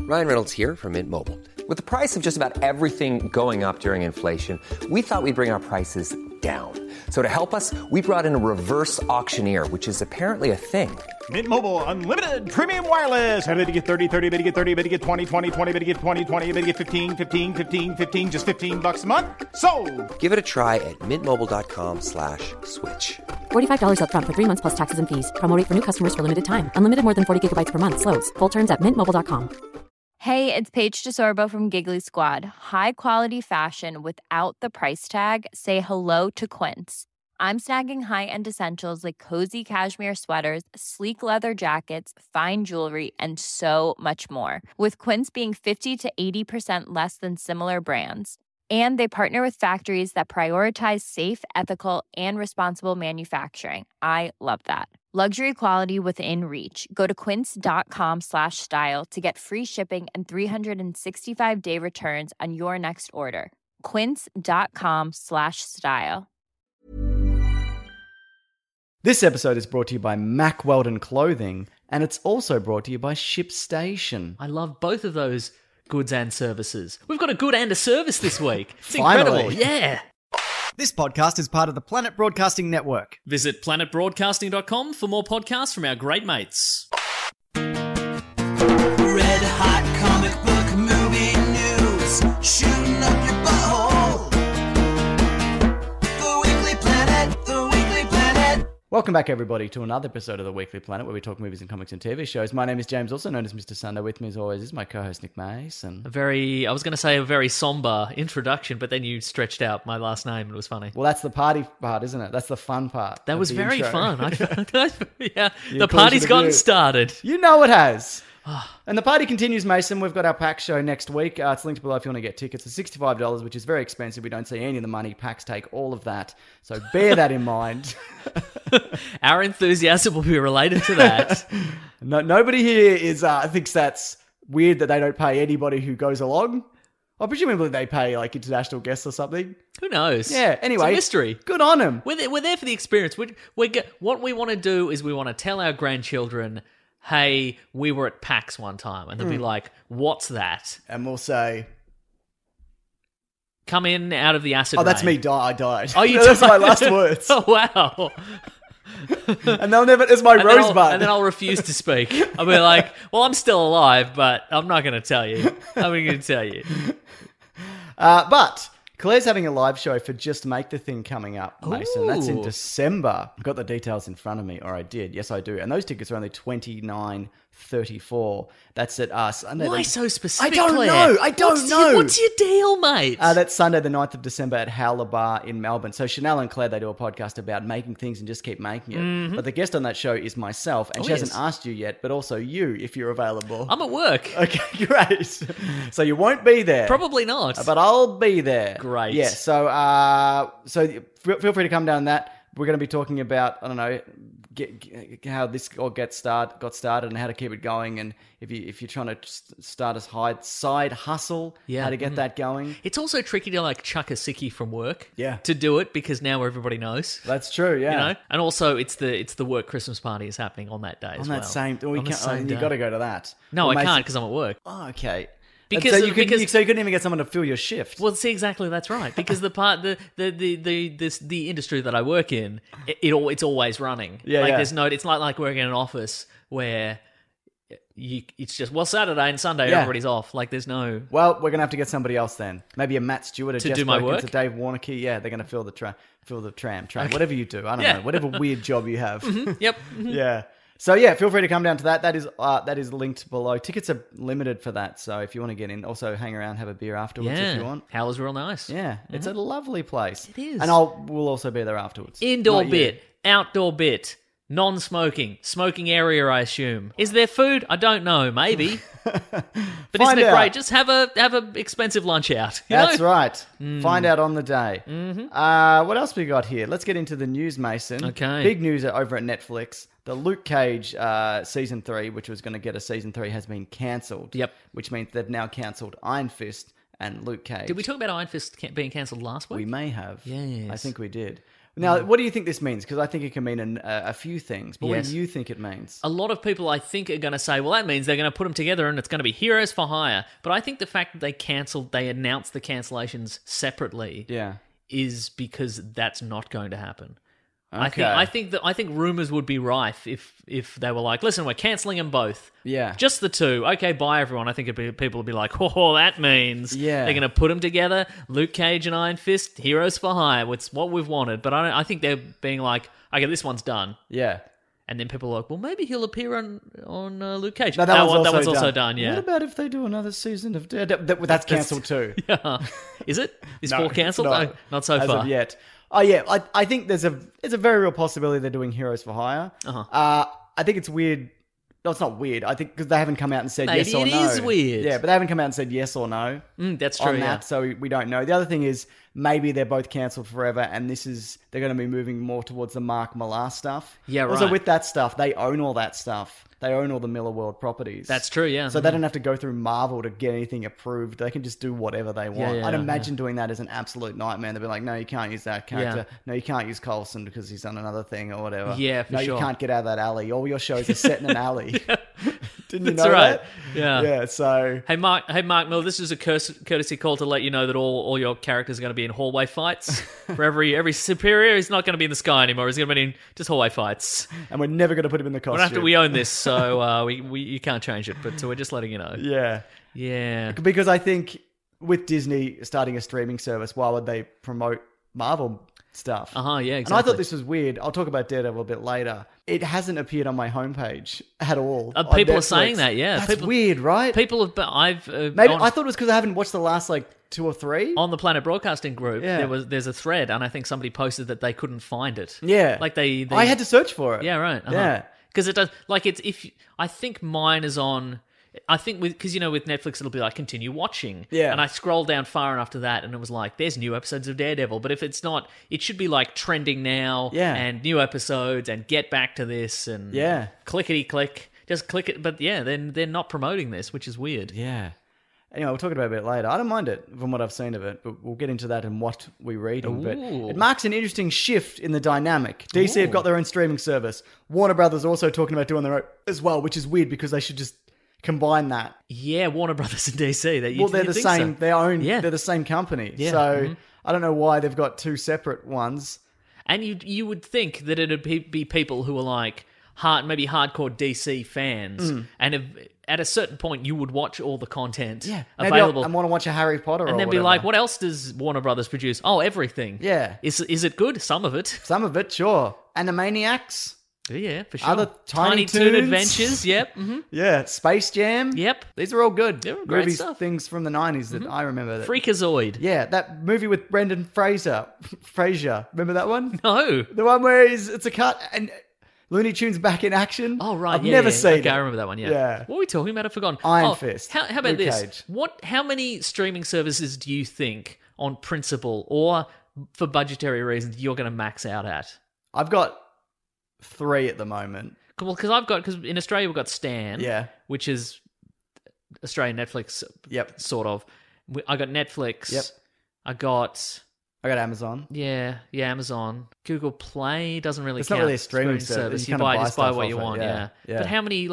Ryan Reynolds here from Mint Mobile. With the price of just about everything going up during inflation, we thought we'd bring our prices down. So to help us, we brought in a reverse auctioneer, which is apparently a thing. Mint Mobile Unlimited Premium Wireless. How to get 30, 30, bit to get 30, bit to get 20, 20, 20, bit to get 20, 20, bit to get 15, 15, 15, 15, just $15 a month? Sold! Give it a try at mintmobile.com/switch. $45 up front for 3 months plus taxes and fees. Promo rate for new customers for limited time. Unlimited more than 40 gigabytes per month. Slows full terms at mintmobile.com. Hey, it's Paige DeSorbo from Giggly Squad. High quality fashion without the price tag. Say hello to Quince. I'm snagging high-end essentials like cozy cashmere sweaters, sleek leather jackets, fine jewelry, and so much more. With Quince being 50 to 80% less than similar brands. And they partner with factories that prioritize safe, ethical, and responsible manufacturing. I love that. Luxury quality within reach. Go to quince.com/style to get free shipping and 365-day returns on your next order. Quince.com/style. This episode is brought to you by Mack Weldon Clothing, and it's also brought to you by ShipStation. I love both of those goods and services. We've got a good and a service this week. It's Finally. incredible. Yeah. This podcast is part of the Planet Broadcasting Network. Visit planetbroadcasting.com for more podcasts from our great mates. Red hot comic book movie news, shooting up your butthole. The Weekly Planet, the Weekly Planet. Welcome back, everybody, to another episode of the Weekly Planet, where we talk movies and comics and TV shows. My name is James, also known as Mr. Sunday. With me, as always, is my co-host Nick Mason. I was going to say a very somber introduction, but then you stretched out my last name and it was funny. Well, that's the party part, isn't it? That's the fun part. That of was the very intro. fun. Yeah, You the close party's the gotten view. started. You know it has. And the party continues, Mason. We've got our PAX show next week. It's linked below if you want to get tickets. It's $65, which is very expensive. We don't see any of the money. PAX take all of that. So bear that in mind. Our enthusiasm will be related to that. Nobody here thinks that's weird that they don't pay anybody who goes along. Well, presumably they pay like international guests or something. Who knows? Yeah, anyway. It's a mystery. Good on them. We're there for the experience. What we want to do is we want to tell our grandchildren, hey, we were at PAX one time. And they'll be like, what's that? And we'll say, Come in out of the acid oh, that's rain. me. I died. Oh, you That's died. my last words. Oh, wow. And they'll never, it's my rosebud. And then I'll refuse to speak. I'll be like, well, I'm still alive, but I'm not going to tell you. I'm going to tell you. But Claire's having a live show for Just Make the Thing coming up, Mason. That's in Ooh. December. I've got the details in front of me, or I did. Yes, I do. And those tickets are only $29.34. That's at Sunday. Why so specific, I don't Claire? know. I don't know. What's your deal, mate? That's Sunday, the 9th of December at Howler Bar in Melbourne. So Chanel and Claire, they do a podcast about making things and just keep making it. Mm-hmm. But the guest on that show is myself, and she hasn't asked you yet, but also you, if you're available. I'm at work. Okay, great. So you won't be there. Probably not. But I'll be there. Great. Yeah, so feel free to come down that. We're going to be talking about, I don't know, how this all got started and how to keep it going, and if you're trying to start a side hustle, how to get that going. It's also tricky to like chuck a sickie from work to do it, because now everybody knows. That's true, yeah. You know? And also it's the work Christmas party is happening on that day as well. On that same, you got to go to that. No, Well, I can't because I'm at work. Oh, okay. Because so you couldn't even get someone to fill your shift. Well, see, exactly, that's right. Because the industry that I work in, it's always running. Yeah, like yeah. there's no, it's not like working in an office where it's just Saturday and Sunday everybody's off. Like there's no. Well, we're gonna have to get somebody else then. Maybe a Matt Stewart, a To Jess do my Perkins, work? a Dave Warnocky. Yeah, they're gonna fill the tram, whatever you do. I don't know, whatever weird job you have. Yep. Yeah. So yeah, feel free to come down to that. That is linked below. Tickets are limited for that, so if you want to get in, also hang around, have a beer afterwards if you want. Howler's real nice. Yeah, it's a lovely place. It is. And we'll also be there afterwards. Indoor Not you. bit, outdoor bit, non-smoking, smoking area, I assume. Is there food? I don't know. Maybe. But Find isn't it out. great? Just have a expensive lunch out. You That's know? right. Find out on the day. What else we got here? Let's get into the news, Mason. Okay. Big news over at Netflix. The Luke Cage season 3, which was going to get a season 3, has been cancelled. Yep. Which means they've now cancelled Iron Fist and Luke Cage. Did we talk about Iron Fist being cancelled last week? We may have. Yes. I think we did. Now, what do you think this means? Because I think it can mean a few things. But what Yes. do you think it means? A lot of people, I think, are going to say, well, that means they're going to put them together and it's going to be Heroes for Hire. But I think the fact that they announced the cancellations separately Yeah. is because that's not going to happen. Okay. I think rumors would be rife if they were like, listen, we're cancelling them both. Yeah. Just the two. Okay, bye everyone. I think people would be like, oh, that means Yeah. they're going to put them together. Luke Cage and Iron Fist, Heroes for Hire. It's what we've wanted. But I think they're being like, okay, this one's done. Yeah. And then people are like, well, maybe he'll appear on Luke Cage. No, that one's also done. Yeah. What about if they do another season of Daredevil? That's cancelled too. Yeah. Is it? Is No, 4 cancelled? it's No, not so as far. of yet. Oh yeah, I think there's a very real possibility they're doing Heroes for Hire. I think it's weird. No, it's not weird. I think because they haven't come out and said Maybe yes or it no. is weird. Yeah, but they haven't come out and said yes or no. That's true. On Yeah. that, so we don't know. The other thing is maybe they're both cancelled forever, and they're going to be moving more towards the Mark Millar stuff. Yeah, Also, right. with that stuff, they own all that stuff. They own all the Miller World properties. That's true, yeah. So they don't have to go through Marvel to get anything approved. They can just do whatever they want. yeah, I'd yeah. imagine doing that is an absolute nightmare. They'd be like, no, you can't use that character. Yeah. No, you can't use Coulson because he's done another thing or whatever. Yeah, for no, sure. you can't get out of that alley. All your shows are set in an alley. Didn't you That's know right. that? Yeah. Yeah, so... Hey Mark Mill, this is a courtesy call to let you know that all your characters are going to be in hallway fights. For every superior, he's not going to be in the sky anymore. He's going to be in just hallway fights. And we're never going to put him in the costume. We own this, so you can't change it. But so we're just letting you know. Yeah. Yeah. Because I think with Disney starting a streaming service, why would they promote Marvel stuff? Yeah, exactly. And I thought this was weird. I'll talk about Daredevil a bit later. It hasn't appeared on my homepage at all. on People are Netflix. saying that, yeah. That's People- weird, right? People have. I've Maybe on, I thought it was because I haven't watched the last like 2 or 3. on the Planet Broadcasting group. Yeah. There's a thread, and I think somebody posted that they couldn't find it. Yeah, like they I had to search for it. Yeah, right. Yeah. Because it does. Like it's I think mine is on. I think because with Netflix it'll be like continue watching. Yeah. And I scrolled down far enough to that, and it was like there's new episodes of Daredevil. But if it's not, it should be like trending now. Yeah. And new episodes and get back to this and Yeah. clickety click. Just click it. But yeah, then they're not promoting this, which is weird. Yeah. Anyway, we'll talk about it a bit later. I don't mind it from what I've seen of it, but we'll get into that and what we're reading. But Ooh. it marks an interesting shift in the dynamic. DC have got their own streaming service. Warner Brothers are also talking about doing their own as well, which is weird because they should just combine that. Yeah, Warner Brothers and DC. They're the same. So. They own. Yeah. They're the same company. Yeah. So I don't know why they've got 2 separate ones. And you would think that it'd be people who are like maybe hardcore DC fans, and at a certain point you would watch all the content Maybe available, I want to watch a Harry Potter, and or then be whatever. like, "What else does Warner Brothers produce? Oh, everything. Yeah. Is it good? Some of it. Some of it, sure. Animaniacs. Yeah, for sure. Other Tiny Toon Toons. Adventures. Yep. Yeah, Space Jam. Yep. These are all good. They were great movies, stuff. things from the 90s that I remember. That, Freakazoid. yeah, that movie with Brendan Fraser. Remember that one? No. The one where it's a cut and Looney Tunes back in action. Oh right, I've yeah, never yeah. seen Okay, it. I remember that one. Yeah. Yeah. What were we talking about? I've forgotten. Iron Fist. How about Luke this? Cage. How many streaming services do you think, on principle or for budgetary reasons, you're going to max out at? I've got 3 at the moment. Well, because in Australia we've got Stan, Yeah. which is Australian Netflix, Yep. sort of. I got Netflix. Yep. I got I got Amazon. Amazon. Google Play doesn't really It's count. not really a streaming service. You You kinda buy just buy stuff what off you it, want. yeah. Yeah. But how many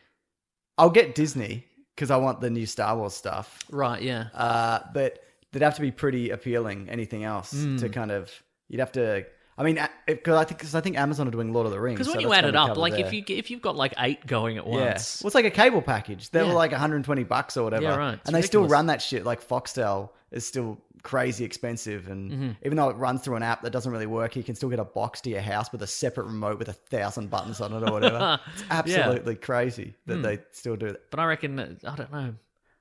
I'll get Disney because I want the new Star Wars stuff. Right. Yeah. But they'd have to be pretty appealing. Anything else Hmm. to kind of you'd have to. I mean, because I think Amazon are doing Lord of the Rings. Because when so you that's add gonna it be up, covered like there. if you've got like 8 going at Yeah. once. Well, it's like a cable package. They're Yeah. like $120 or whatever. Yeah, right. It's and they still ridiculous. run that shit. Like Foxtel is still crazy expensive. And Mm-hmm. even though it runs through an app that doesn't really work, you can still get a box to your house with a separate remote with 1,000 buttons on it or whatever. It's absolutely crazy that they still do that. But I reckon, I don't know,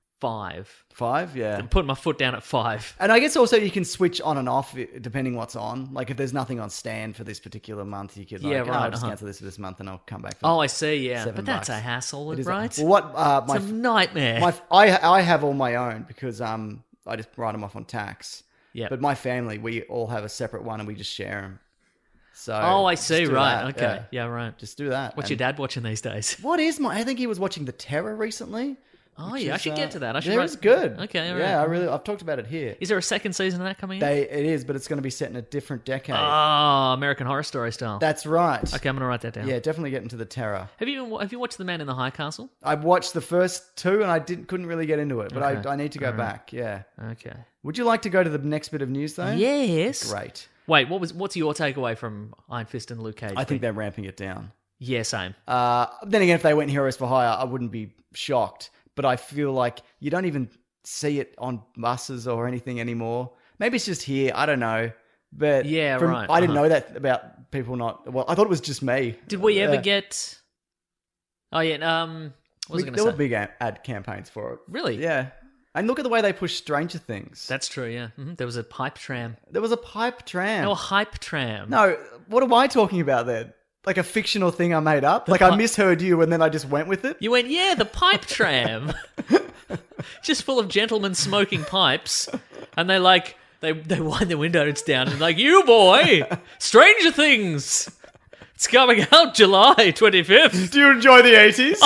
5. 5? Yeah. I'm putting my foot down at 5. And I guess also you can switch on and off depending what's on. Like if there's nothing on Stan for this particular month, you could like, Yeah, oh, right, I'll just uh-huh. cancel this for this month and I'll come back for Oh, I see, yeah. $7. But that's a hassle, It is right? Well, what It's a nightmare. I have all my own because I just write them off on tax. Yep. But my family, we all have a separate one and we just share them. So Oh, I just see, do right. that, Okay. Yeah, right. Just do that. What's And your dad watching these days? What is I think he was watching The Terror recently. Oh, which yeah, I is, should get to that. I should Yeah, write- it's good. Okay, all right. Yeah, I've talked about it here. Is there a second season of that coming in? It is, but it's going to be set in a different decade. Oh, American Horror Story style. That's right. Okay, I'm going to write that down. Yeah, definitely get into the terror. Have you watched The Man in the High Castle? I watched the first two and I couldn't really get into it, but Okay. I need to go back. Yeah. Okay. Would you like to go to the next bit of news though? Yes. Great. Wait, what's your takeaway from Iron Fist and Luke Cage? I think they're ramping it down. Yeah, same. Then again, if they went Heroes for Hire, I wouldn't be shocked. But I feel like you don't even see it on buses or anything anymore. Maybe it's just here. I don't know. But Yeah, right. I didn't know that about people not. Well, I thought it was just me. Did we ever get? Oh yeah. What was I going There to were say? big ad campaigns for it. Really? Yeah. And look at the way they push Stranger Things. That's true. Yeah. There was a pipe tram. There was a pipe tram. No, a hype tram. No, what am I talking about then? Like a fictional thing I made up? Like I misheard you and then I just went with it? You went, yeah, the pipe tram. Just full of gentlemen smoking pipes, and they wind their windows down and like, you boy, Stranger Things. It's coming out July 25th. Do you enjoy the 80s?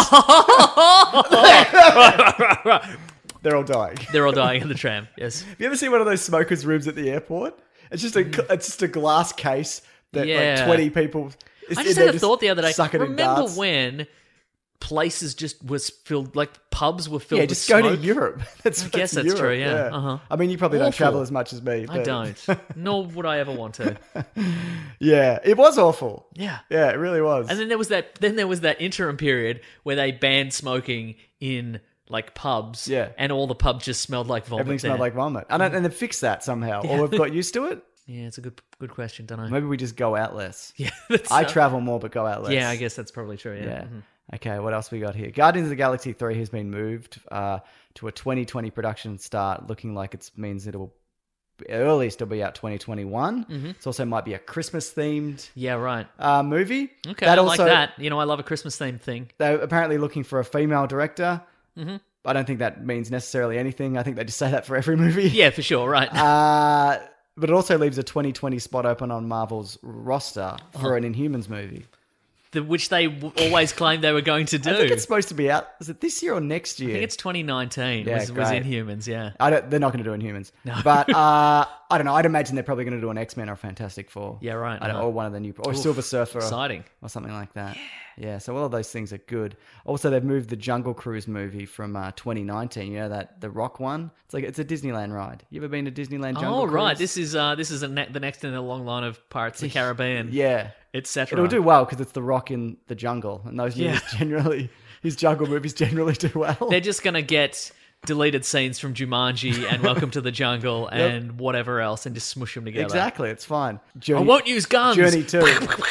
They're all dying. They're all dying in the tram. Yes. Have you ever seen one of those smokers' rooms at the airport? It's just a glass case that Yeah. like 20 people. I just had a thought the other day. Sucking in Remember darts. when places just was filled, like pubs were filled Yeah, with just go smoke? to Europe. I guess that's Europe, true, yeah. Uh-huh. I mean, you probably don't Awful. travel as much as me. I but- don't. Nor would I ever want to. Yeah, it was awful. Yeah. Yeah, it really was. And then there was that interim period where they banned smoking in like pubs. Yeah. And all the pubs just smelled like vomit. Everything smelled there. like vomit. And they fixed that somehow. Or we've got used to it. Yeah, it's a good question, don't I? Maybe we just go out less. Yeah, that's, I travel more, but go out less. Yeah, I guess that's probably true. Yeah. Yeah. Mhm. Okay, what else we got here? Guardians of the Galaxy 3 has been moved to a 2020 production start, looking like it means it'll earliest it'll be out 2021. It also might be a Christmas themed Yeah, right. movie. Okay, That I also, like that. You know, I love a Christmas themed thing. They're apparently looking for a female director. Mm-hmm. I don't think that means necessarily anything. I think they just say that for every movie. Yeah, for sure. Right. But it also leaves a 2020 spot open on Marvel's roster for an Inhumans movie. Which they always claimed they were going to do. I think it's supposed to be out. Is it this year or next year? I think it's 2019. Yeah, was great. Inhumans. Yeah. They're not going to do Inhumans. No. But I don't know. I'd imagine they're probably going to do an X-Men or Fantastic Four. Yeah, right. I don't, or one of the new, or Silver Surfer, Exciting. or something like that. Yeah. So all of those things are good. Also, they've moved the Jungle Cruise movie from 2019. You know that the Rock one. It's a Disneyland ride. You ever been to Disneyland Jungle Oh, Cruise? right. This is the next in a long line of Pirates of the Caribbean. Yeah. Etc. It'll do well because it's the Rock in the jungle, and those movies generally, his jungle movies generally do well. They're just going to get deleted scenes from Jumanji and Welcome to the Jungle and whatever else and just smush them together. Exactly, it's fine. I Journey, won't use guns. Journey 2.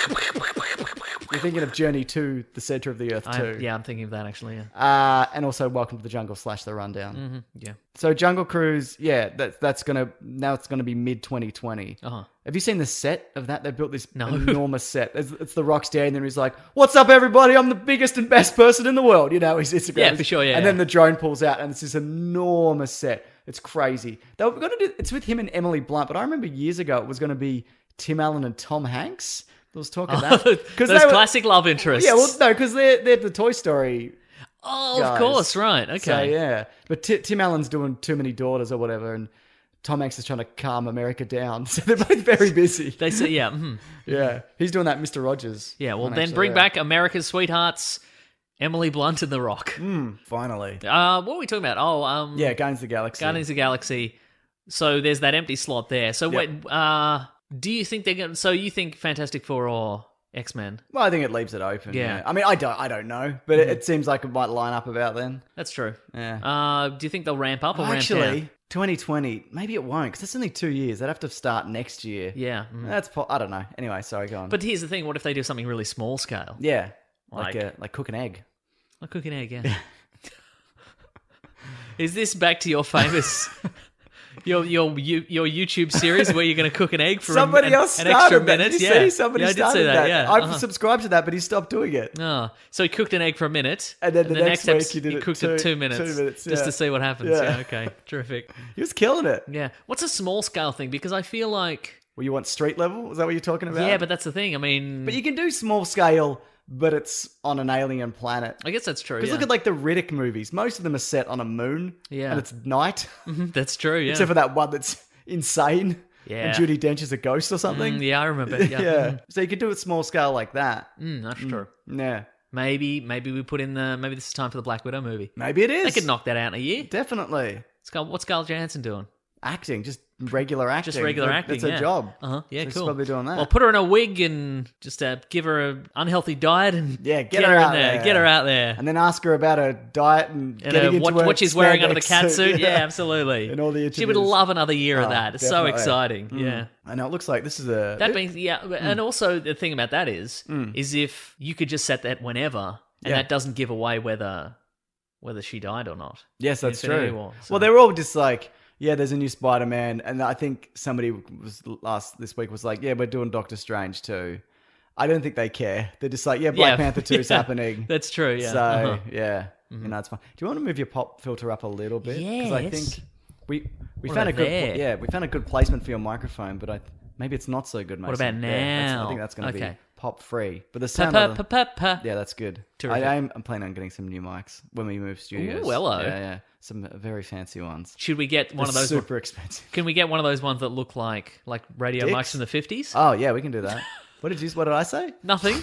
You're thinking of Journey to the Center of the Earth 2. Yeah, I'm thinking of that actually. Yeah. And also Welcome to the Jungle / The Rundown. Mm-hmm. Yeah. So Jungle Cruise, yeah, that's now it's gonna be mid 2020. Uh-huh. Have you seen the set of that? They built this No. enormous set. It's the Rock standing there. He's like, "What's up, everybody? I'm the biggest and best person in the world." You know, his Instagram. Yeah, for sure, yeah, And yeah. then the drone pulls out, and it's this enormous set. It's crazy. They were gonna do. It's with him and Emily Blunt, but I remember years ago it was gonna be Tim Allen and Tom Hanks. There was talk of that Those they were- classic love interests. Yeah, well, no, because they're the Toy Story. oh, guys. of course, right. Okay. So yeah, but Tim Allen's doing Too Many Daughters or whatever, and Tom Hanks is trying to calm America down. So they're both very busy. They say, yeah. mhm. Yeah, he's doing that Mr. Rogers. Yeah, well, one, then actually, bring yeah. back America's Sweethearts, Emily Blunt and The Rock. Finally. What were we talking about? Oh, Yeah, Guardians of the Galaxy. Guardians of the Galaxy. So there's that empty slot there. So wait, do you think they're going to... So you think Fantastic Four or X-Men? Well, I think it leaves it open. Yeah. Yeah. I mean, I don't know, but it seems like it might line up about then. That's true. Yeah. Do you think they'll ramp up or ramp Actually, down? 2020, maybe it won't because it's only 2 years. They'd have to start next year. Yeah. I don't know. Anyway, sorry, go on. But here's the thing. What if they do something really small scale? yeah, Like- like cook an egg. Like cook an egg, yeah. Is this back to your famous... Your YouTube series where you're going to cook an egg for Somebody else an started extra that. minute? Did you Yeah. see? Somebody yeah, I did started see that. Yeah, I've subscribed to that, but he stopped doing it. Oh, so he cooked an egg for a minute, And then the next week episode, he did it cooked two- it 2 minutes, 2 minutes, just yeah. to see what happens. Yeah. Yeah, okay, terrific. He was killing it. Yeah, what's a small scale thing? Because I feel like Well, you want street level? Is that what you're talking about? yeah, but that's the thing. I mean, But you can do small scale but it's on an alien planet. I guess that's true. Because Yeah. look at like the Riddick movies. Most of them are set on a moon. Yeah. And it's night. That's true. Yeah. Except for that one that's insane. Yeah. And Judi Dench is a ghost or something. Yeah, I remember. Yeah. Yeah. So you could do it small scale like that. That's true. Yeah. Maybe we put in maybe this is time for the Black Widow movie. Maybe it is. They could knock that out in a year. Definitely. What's Scarlett Johansson doing? Acting, just regular acting. Just regular acting. That's a yeah. job. Yeah, She's cool. probably doing that. Well, put her in a wig and just give her an unhealthy diet and Get her her in out there. there. Get her out there. And then ask her about her diet and getting into her what she's wearing under the spandex cat suit. Yeah, absolutely. And all the she would interviews. love another year of Oh, that. It's so definitely. exciting. Yeah. I know it looks like this is a... That means, and also the thing about that is if you could just set that whenever, and Yeah. that doesn't give away whether she died or not. Yes, that's Infinity true. War, so- Well, they were all just like, yeah, there's a new Spider-Man. And I think somebody this week was like, yeah, we're doing Doctor Strange too. I don't think they care. They're just like, yeah, Black Panther 2 is happening. That's true, yeah. So, yeah, it's fine. Do you want to move your pop filter up a little bit? Because I Yes. think we What found a about good there? we found a good placement for your microphone, but maybe it's not so good. What Mason. about Yeah, now? I think that's going to Okay. be pop free. But the sound of the- Pa-pa-pa-pa-pa. yeah, that's good. Terrific. I'm planning on getting some new mics when we move studios. Ooh, hello. Yeah. Some very fancy ones. Should we get one of They're those? super expensive. Can we get one of those ones that look like radio Dicks? mics from the 50s? Oh yeah, we can do that. What did I say? Nothing.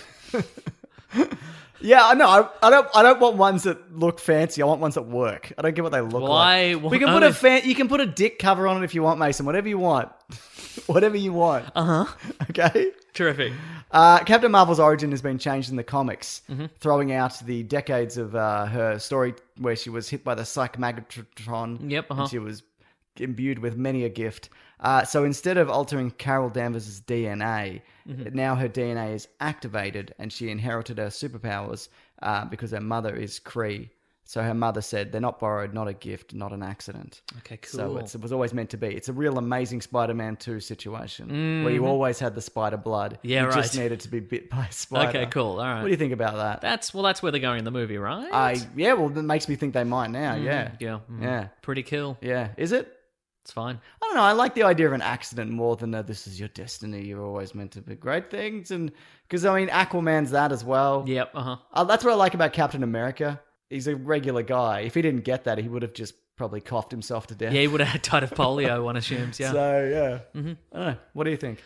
Yeah, I know. I don't want ones that look fancy. I want ones that work. I don't care what they look Why- like. We can only- you can put a dick cover on it if you want, Mason. Whatever you want. Whatever you want. Okay. Terrific. Captain Marvel's origin has been changed in the comics, Mm-hmm. throwing out the decades of her story where she was hit by the Psych Magatron. Yep, And she was imbued with many a gift. So instead of altering Carol Danvers' DNA, Mm-hmm. now her DNA is activated and she inherited her superpowers because her mother is Kree. So her mother said, they're not borrowed, not a gift, not an accident. Okay, cool. So it was always meant to be. It's a real Amazing Spider-Man 2 situation where you always had the spider blood. Mm-hmm. Yeah, you right. just needed to be bit by a spider. Okay, cool. All right. What do you think about that? That's where they're going in the movie, right? That makes me think they might now. Yeah. Yeah. Yeah. Pretty cool. Yeah. Is it? It's fine. I don't know. I like the idea of an accident more than this is your destiny. You're always meant to be great things. And because, I mean, Aquaman's that as well. Yep. That's what I like about Captain America. He's a regular guy. If he didn't get that, he would have just probably coughed himself to death. Yeah, he would have died of polio, one assumes. Yeah. So, yeah. I don't know. What do you think?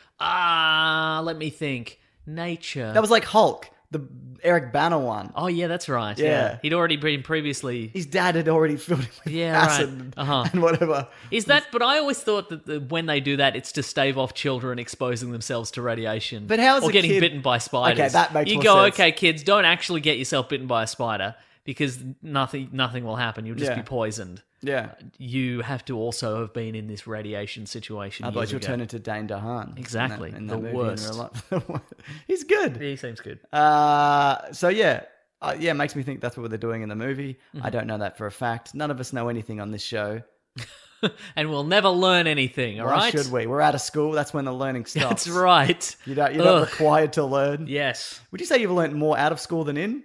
Let me think. Nature. That was like Hulk, the Eric Banner one. Oh, yeah, that's right. Yeah. He'd already been previously. His dad had already filled him with Yeah, acid right. and whatever. Is that? But I always thought that when they do that, it's to stave off children exposing themselves to radiation. But how's or a getting kid- bitten by spiders? Okay, that makes you more go, sense. okay, kids, don't actually get yourself bitten by a spider because nothing will happen. You'll just Yeah. be poisoned. Yeah. You have to also have been in this radiation situation. Otherwise, years you'll ago. turn into Dane DeHaan. Exactly. In The that movie in worst. real life. He's good. He seems good. So yeah, it makes me think that's what they're doing in the movie. Mm-hmm. I don't know that for a fact. None of us know anything on this show. And we'll never learn anything. All Why right. should we? We're out of school. That's when the learning stops. That's right. You're not Ugh. required to learn. Yes. Would you say you've learned more out of school than in?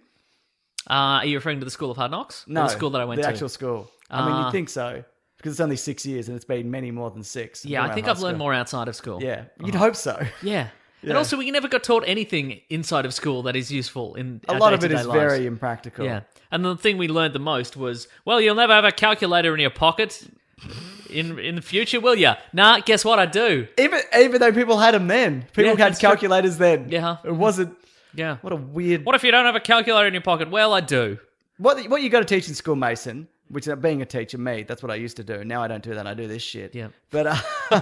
Are you referring to the School of Hard Knocks? Or No, the school that I went the to. actual school. I mean, you'd think so because it's only 6 years and it's been many more than 6. Yeah, I think I've learned more outside of school. Yeah, you'd hope so. Yeah. Yeah. And also, we never got taught anything inside of school that is useful in A our lot of it day-to-day is lives. very impractical. Yeah. And the thing we learned the most was, well, you'll never have a calculator in your pocket in the future, will you? Nah, guess what? I do. Even though people had them then, people Yeah, had that's true. calculators then. Yeah. it wasn't. Yeah. What a weird. What if you don't have a calculator in your pocket? Well, I do. What you got to teach in school, Mason? Which being a teacher, that's what I used to do. Now I don't do that. I do this shit. Yeah. But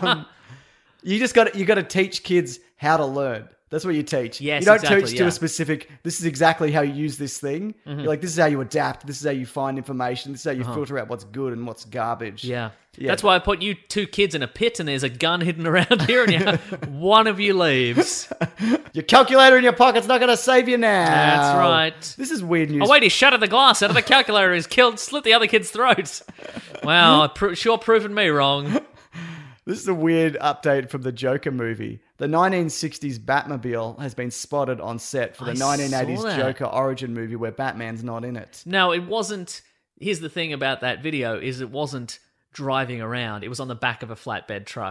you got to teach kids how to learn. That's what you teach. Yes, you don't exactly, teach to yeah. a specific. This is exactly how you use this thing. Mm-hmm. You're like, this is how you adapt. This is how you find information. This is how you filter out what's good and what's garbage. Yeah. Yeah. That's why I put you two kids in a pit and there's a gun hidden around here and one of you leaves. Your calculator in your pocket's not going to save you now. That's right. This is weird news. Oh, wait, he shattered the glass out of the calculator. He's slit the other kid's throats. Wow, sure proven me wrong. This is a weird update from the Joker movie. The 1960s Batmobile has been spotted on set for the I saw 1980s that. Joker origin movie where Batman's not in it. No, it wasn't. Here's the thing about that video is it wasn't driving around. It was on the back of a flatbed truck.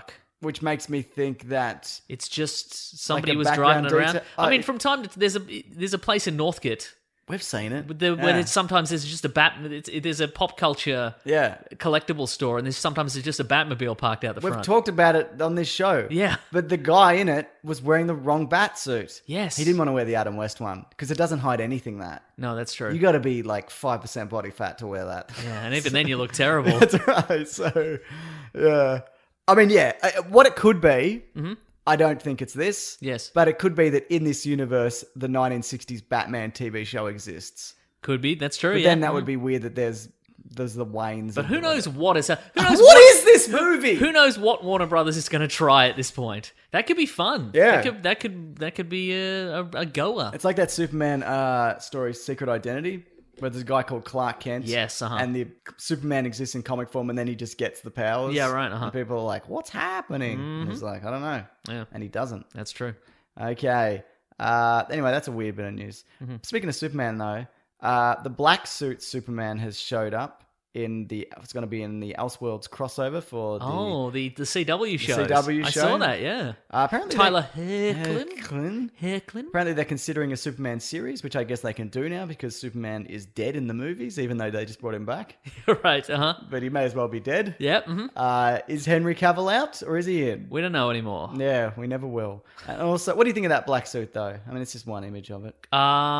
which makes me think that It's just somebody a was driving background it around. detail- I mean, from time to there's a place in Northgate we've seen it. where there's sometimes there's just a there's a pop culture Yeah. collectible store, and there's sometimes there's just a Batmobile parked out the We've front. talked about it on this show. Yeah. But the guy in it was wearing the wrong bat suit. Yes. He didn't want to wear the Adam West one because it doesn't hide anything that. No, that's true. You got to be like 5% body fat to wear that. Yeah, and even then you look terrible. That's right. So, yeah. I mean, yeah. What it could be, I don't think it's this. Yes. But it could be that in this universe, the 1960s Batman TV show exists. Could be. That's true. But yeah. then that would be weird that there's the Waynes. But of who the- knows what is? Who knows What is this movie? Who knows what Warner Brothers is going to try at this point? That could be fun. Yeah. that could be a goer. It's like that Superman story, Secret Identity, where there's a guy called Clark Kent. Yes, uh-huh. And the Superman exists in comic form, and then he just gets the powers. Yeah, right, uh-huh. And people are like, "What's happening?" And he's like, "I don't know." Yeah. And he doesn't. That's true. Okay. Anyway, that's a weird bit of news. Speaking of Superman, though, the black suit Superman has showed up it's going to be in the Elseworlds crossover for the the CW show. CW I show. saw that. Yeah. apparently Tyler Hoechlin. Hoechlin. Apparently they're considering a Superman series, which I guess they can do now because Superman is dead in the movies, even though they just brought him back. Right. Uh huh. But he may as well be dead. Yep. Is Henry Cavill out or is he in? We don't know anymore. Yeah, we never will. And also, what do you think of that black suit, though? I mean, it's just one image of it.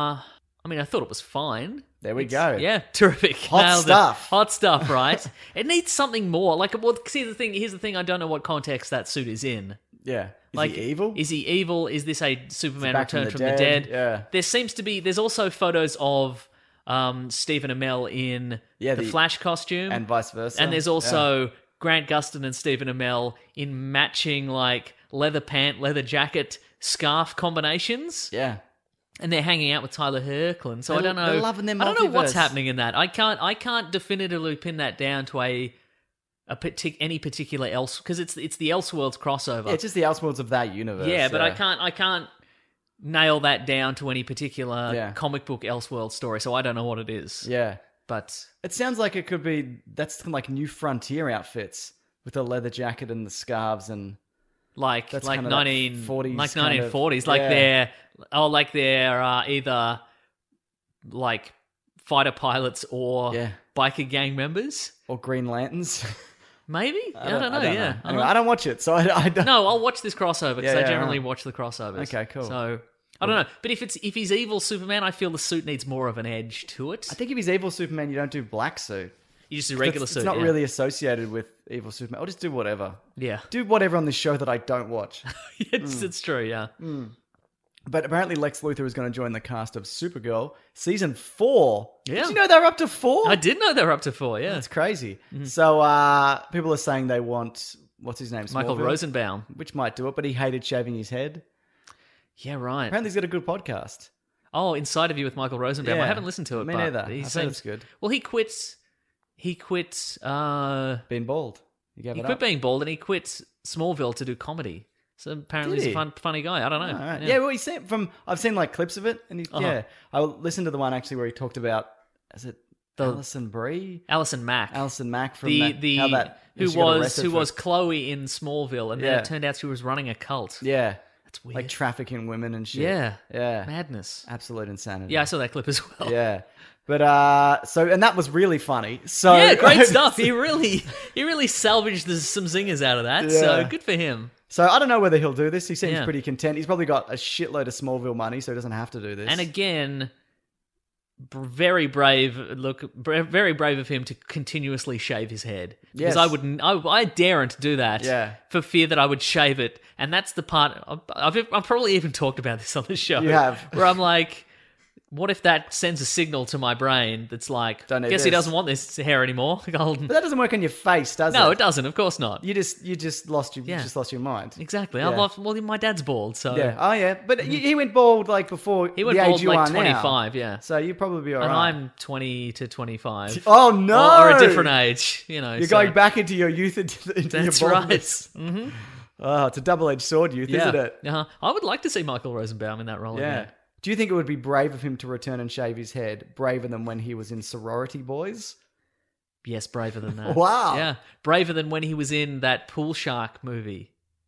I mean, I thought it was fine. There we go. Yeah, terrific. Hot Nailed it. stuff. Hot stuff, right? It needs something more. Like, well, see, here's the thing. I don't know what context that suit is in. Yeah. Is Like, he evil? Is he evil? Is this a Superman back from return the from the dead? dead? Yeah. There seems to be. There's also photos of Stephen Amell in Yeah, the the- Flash costume, and vice versa. and there's also Grant Gustin and Stephen Amell in matching like leather pant, leather jacket, scarf combinations. Yeah. And they're hanging out with Tyler Hoechlin, so I They're- don't know. they're loving their I don't know what's multiverse. happening in that. I can't definitively pin that down to any particular else because it's the Elseworlds crossover. Yeah, it's just the Elseworlds of that universe. Yeah, but I can't nail that down to any particular comic book Elseworld story, so I don't know what it is. Yeah. But It sounds like it could be, that's kind of like New Frontier outfits with the leather jacket and the scarves and... like That's like kind of that 1940s, 40s like kind of- 1940s, yeah. like they're either like fighter pilots or Yeah. biker gang members. Or Green Lanterns. Maybe I don't know. Yeah, Anyway, I don't watch it, so I don't... No, I'll watch this crossover because Yeah, I yeah, generally right. watch the crossovers. Okay, cool. So I don't know, but if he's evil Superman, I feel the suit needs more of an edge to it. I think if he's evil Superman, you don't do black suit. You just do regular it's, suit. It's not yeah. really associated with evil Superman. I'll just do whatever. Yeah, Do whatever on this show that I don't watch. it's true. Yeah. But apparently Lex Luthor is going to join the cast of Supergirl season 4. Yeah. Did you know they're up to 4? I did know they were up to 4. Yeah, That's crazy. So people are saying they want, what's his name? Michael Smallville? Rosenbaum. Which might do it, but he hated shaving his head. Yeah, right. Apparently he's got a good podcast. Oh, Inside of You with Michael Rosenbaum. Yeah. I haven't listened to it. Me but neither. He I've heard seems it's good. Well, he quits. He quit. Being bald. He gave He it quit up. being bald and he quit Smallville to do comedy. So apparently Did he's a he? funny guy. I don't know. All right. Yeah, well, he's seen I've seen like clips of it, and Uh-huh. yeah, I listened to the one actually where he talked about, is it Alison Brie? Alison Mack. Alison Mack from the how that, who she got was arrested who for- was Chloe in Smallville, and then Yeah. it turned out she was running a cult. yeah, That's weird. like trafficking women and shit. Yeah. yeah, Madness. absolute insanity. Yeah, I saw that clip as well. yeah. But and that was really funny. So Yeah, great stuff. He really salvaged some zingers out of that. So Yeah. good for him. So I don't know whether he'll do this. He seems Yeah. pretty content. He's probably got a shitload of Smallville money, so he doesn't have to do this. And again, very brave. Very brave of him to continuously shave his head. Because Yes. I wouldn't. I daren't do that. Yeah. For fear that I would shave it, and that's the part. I've probably even talked about this on the show. You have. Where I'm like, what if that sends a signal to my brain that's like, Don't need guess he this. doesn't want this hair anymore. but that doesn't work on your face, does it? No, it doesn't. Of course not. You just lost your Yeah. mind. Exactly. Yeah. Well, my dad's bald, so Yeah. Oh yeah. But he went bald like before he went the bald age you like are now. 25. Yeah. So you'll probably be alright. And I'm 20 to 25. Oh no! Or a different age, you know. You're so- going back into your youth into That's your right. baldness. Oh, it's a double-edged sword, youth, Yeah. isn't it? Uh-huh. I would like to see Michael Rosenbaum in that role Yeah. again. Do you think it would be brave of him to return and shave his head, braver than when he was in Sorority Boys? Yes, braver than that. Wow. Yeah. Braver than when he was in that Pool Shark movie.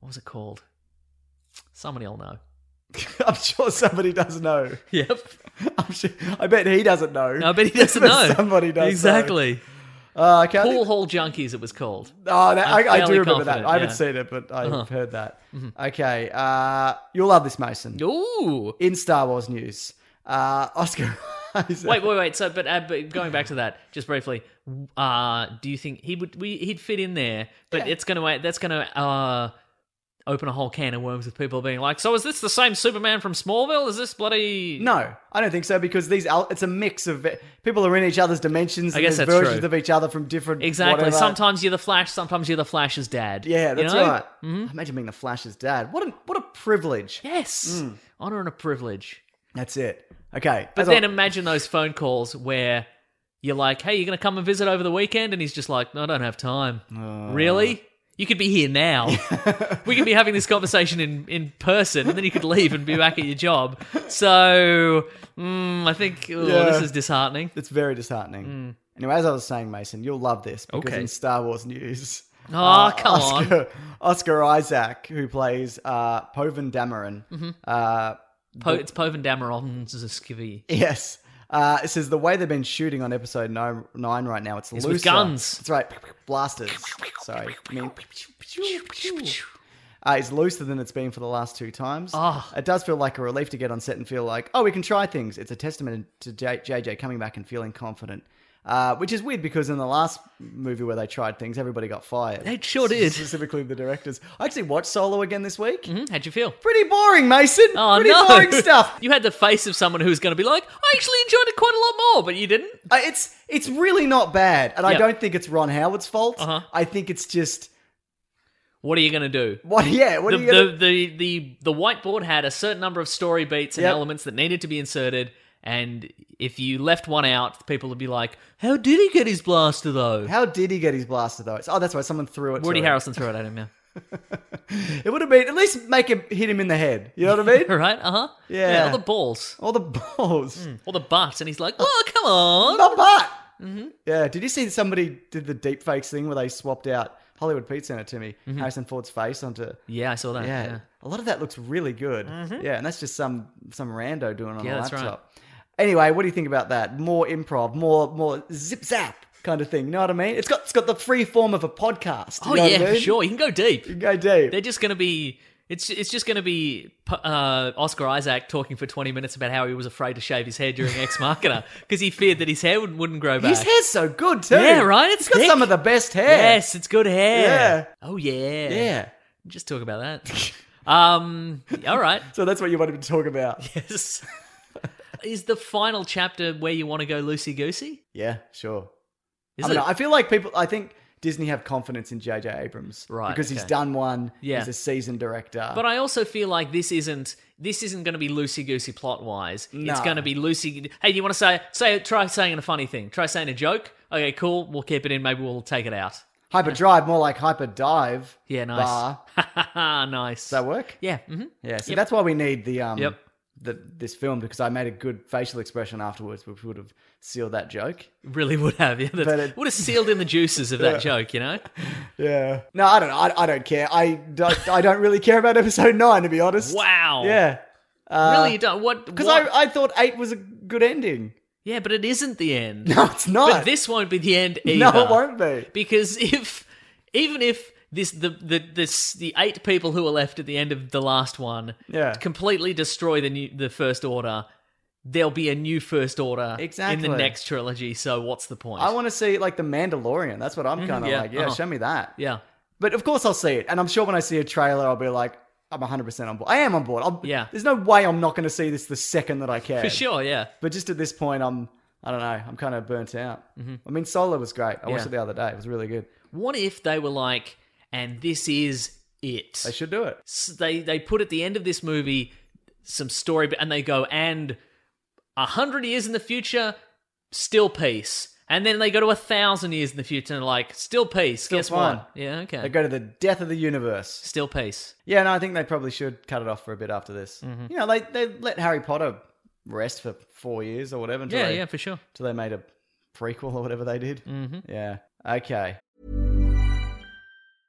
What was it called? Somebody will know. I'm sure somebody does know. Yep. I'm sure. I bet he doesn't know. No, I bet he doesn't But know. Somebody does. Exactly. Know. Okay. Pool Hall Junkies, it was called. Oh, that, I'm I do fairly remember that. confident, I haven't yeah. seen it, but I've heard that. Mm-hmm. Okay. You'll love this, Mason. Ooh. In Star Wars news, Oscar Isaac. Wait. So, but going back to that, just briefly, do you think he'd fit in there? But Yeah. that's gonna open a whole can of worms with people being like, so is this the same Superman from Smallville? Is this bloody... No, I don't think so because it's a mix of people are in each other's dimensions. I And guess there's that's versions true. of each other from different. Exactly. whatever. Sometimes you're the Flash, sometimes you're the Flash's dad. Yeah, that's you know? right. Imagine being the Flash's dad. What a privilege. Yes. Honor and a privilege. That's it. Okay, But then imagine those phone calls where you're like, hey, you're going to come and visit over the weekend? And he's just like, no, I don't have time. Really? You could be here now. We could be having this conversation in person, and then you could leave and be back at your job. So, I think this is disheartening. it's very disheartening. Anyway, as I was saying, Mason, you'll love this because Okay. in Star Wars news, Oh, come on. Oscar Isaac, who plays Povan Dameron, It's Povan Dameron's a skivvy. yes. It says the way they've been shooting on episode 9 right now, it's It's looser. with guns. That's right. Blasters. Sorry. I mean, it's looser than it's been for the last 2 times. Oh. It does feel like a relief to get on set and feel like, oh, we can try things. It's a testament to JJ coming back and feeling confident. Which is weird because in the last movie where they tried things, everybody got fired. They sure did. Specifically the directors. I actually watched Solo again this week. How'd you feel? Pretty boring, Mason. Oh, Pretty no. boring stuff. You had the face of someone who's going to be like, I actually enjoyed it quite a lot more, but you didn't. It's really not bad, and I Yep. don't think it's Ron Howard's fault. Uh-huh. I think it's just What are you going to do? what? Yeah, what are you gonna? The whiteboard had a certain number of story beats and Yep. elements that needed to be inserted, and if you left one out, people would be like, how did he get his blaster, though? How did he get his blaster though? Oh, that's right. Someone threw it. Woody to him. Harrelson threw it at him, yeah. It would have been at least make him hit him in the head. You know what I mean? Right? Uh-huh. Yeah. All the balls. All the balls. Or the butt, and he's like, oh, come on. Not butt. Yeah. Did you see somebody did the deep fakes thing where they swapped out Hollywood Pete sent it to me Harrison Ford's face onto. Yeah, I saw that. Yeah. A lot of that looks really good. Yeah, and that's just some rando doing it on Yeah, a that's laptop. Anyway, what do you think about that? More improv, more zip zap kind of thing. You know what I mean? It's got the free form of a podcast. Oh, You know yeah, what I for mean? sure. You can go deep. You can go deep. They're just going to be... It's just going to be Oscar Isaac talking for 20 minutes about how he was afraid to shave his hair during Ex Machina because he feared that his hair wouldn't grow back. His hair's so good too. Yeah, right? It's He's got thick. some of the best hair. Yes, it's good hair. Yeah. Oh, yeah. Yeah. Just talk about that. All right. So that's what you wanted to talk about. Yes. Is the final chapter where you want to go loosey-goosey? Yeah, sure. Is I mean, it? I feel like I think Disney have confidence in J.J. Abrams. Right, Because he's okay. done one. Yeah. He's a seasoned director. But I also feel like this isn't going to be loosey-goosey plot-wise. It's No. going to be loosey... Hey, do you want to try saying a funny thing? Try saying a joke? Okay, cool. We'll keep it in. Maybe we'll take it out. Hyperdrive, more like Hyperdive. Yeah, nice. Bar. Nice. Does that work? Yeah. Mm-hmm. Yeah, see, Yep. that's why we need the Yep. this film, because I made a good facial expression afterwards, which would have sealed that joke. Really would have. Yeah, But it- would have sealed in the juices of that joke, you know? Yeah. No, I don't know. I don't care. I don't really care about episode 9, to be honest. Wow. Yeah. Really, you don't? What? Because what? I thought 8 was a good ending. Yeah, but it isn't the end. No, it's not. But this won't be the end either. No, it won't be. Because even if the 8 people who are left at the end of the last one Yeah. completely destroy the First Order, there'll be a new First Order in Exactly. the next trilogy. So what's the point? I want to see like the Mandalorian. That's what I'm kind of yeah, like. Yeah, uh-huh. show me that. yeah. But of course I'll see it, and I'm sure when I see a trailer, I'll be like, I'm 100% on board. I am on board. Yeah. There's no way I'm not going to see this the second that I can. For sure, yeah. But just at this point, I don't know. I'm kind of burnt out. I mean, Solo was great. I watched Yeah. it the other day. It was really good. What if they were like, and this is it? They should do it. They put at the end of this movie some story, and they go, and 100 years in the future, still peace. And then they go to 1,000 years in the future and like, still peace. Still Guess fine. what? Yeah, okay. They go to the death of the universe. Still peace. Yeah, no, I think they probably should cut it off for a bit after this. Mm-hmm. You know, they let Harry Potter rest for 4 years or whatever until Yeah, for sure. until they made a prequel or whatever they did. Mm-hmm. Yeah. Okay.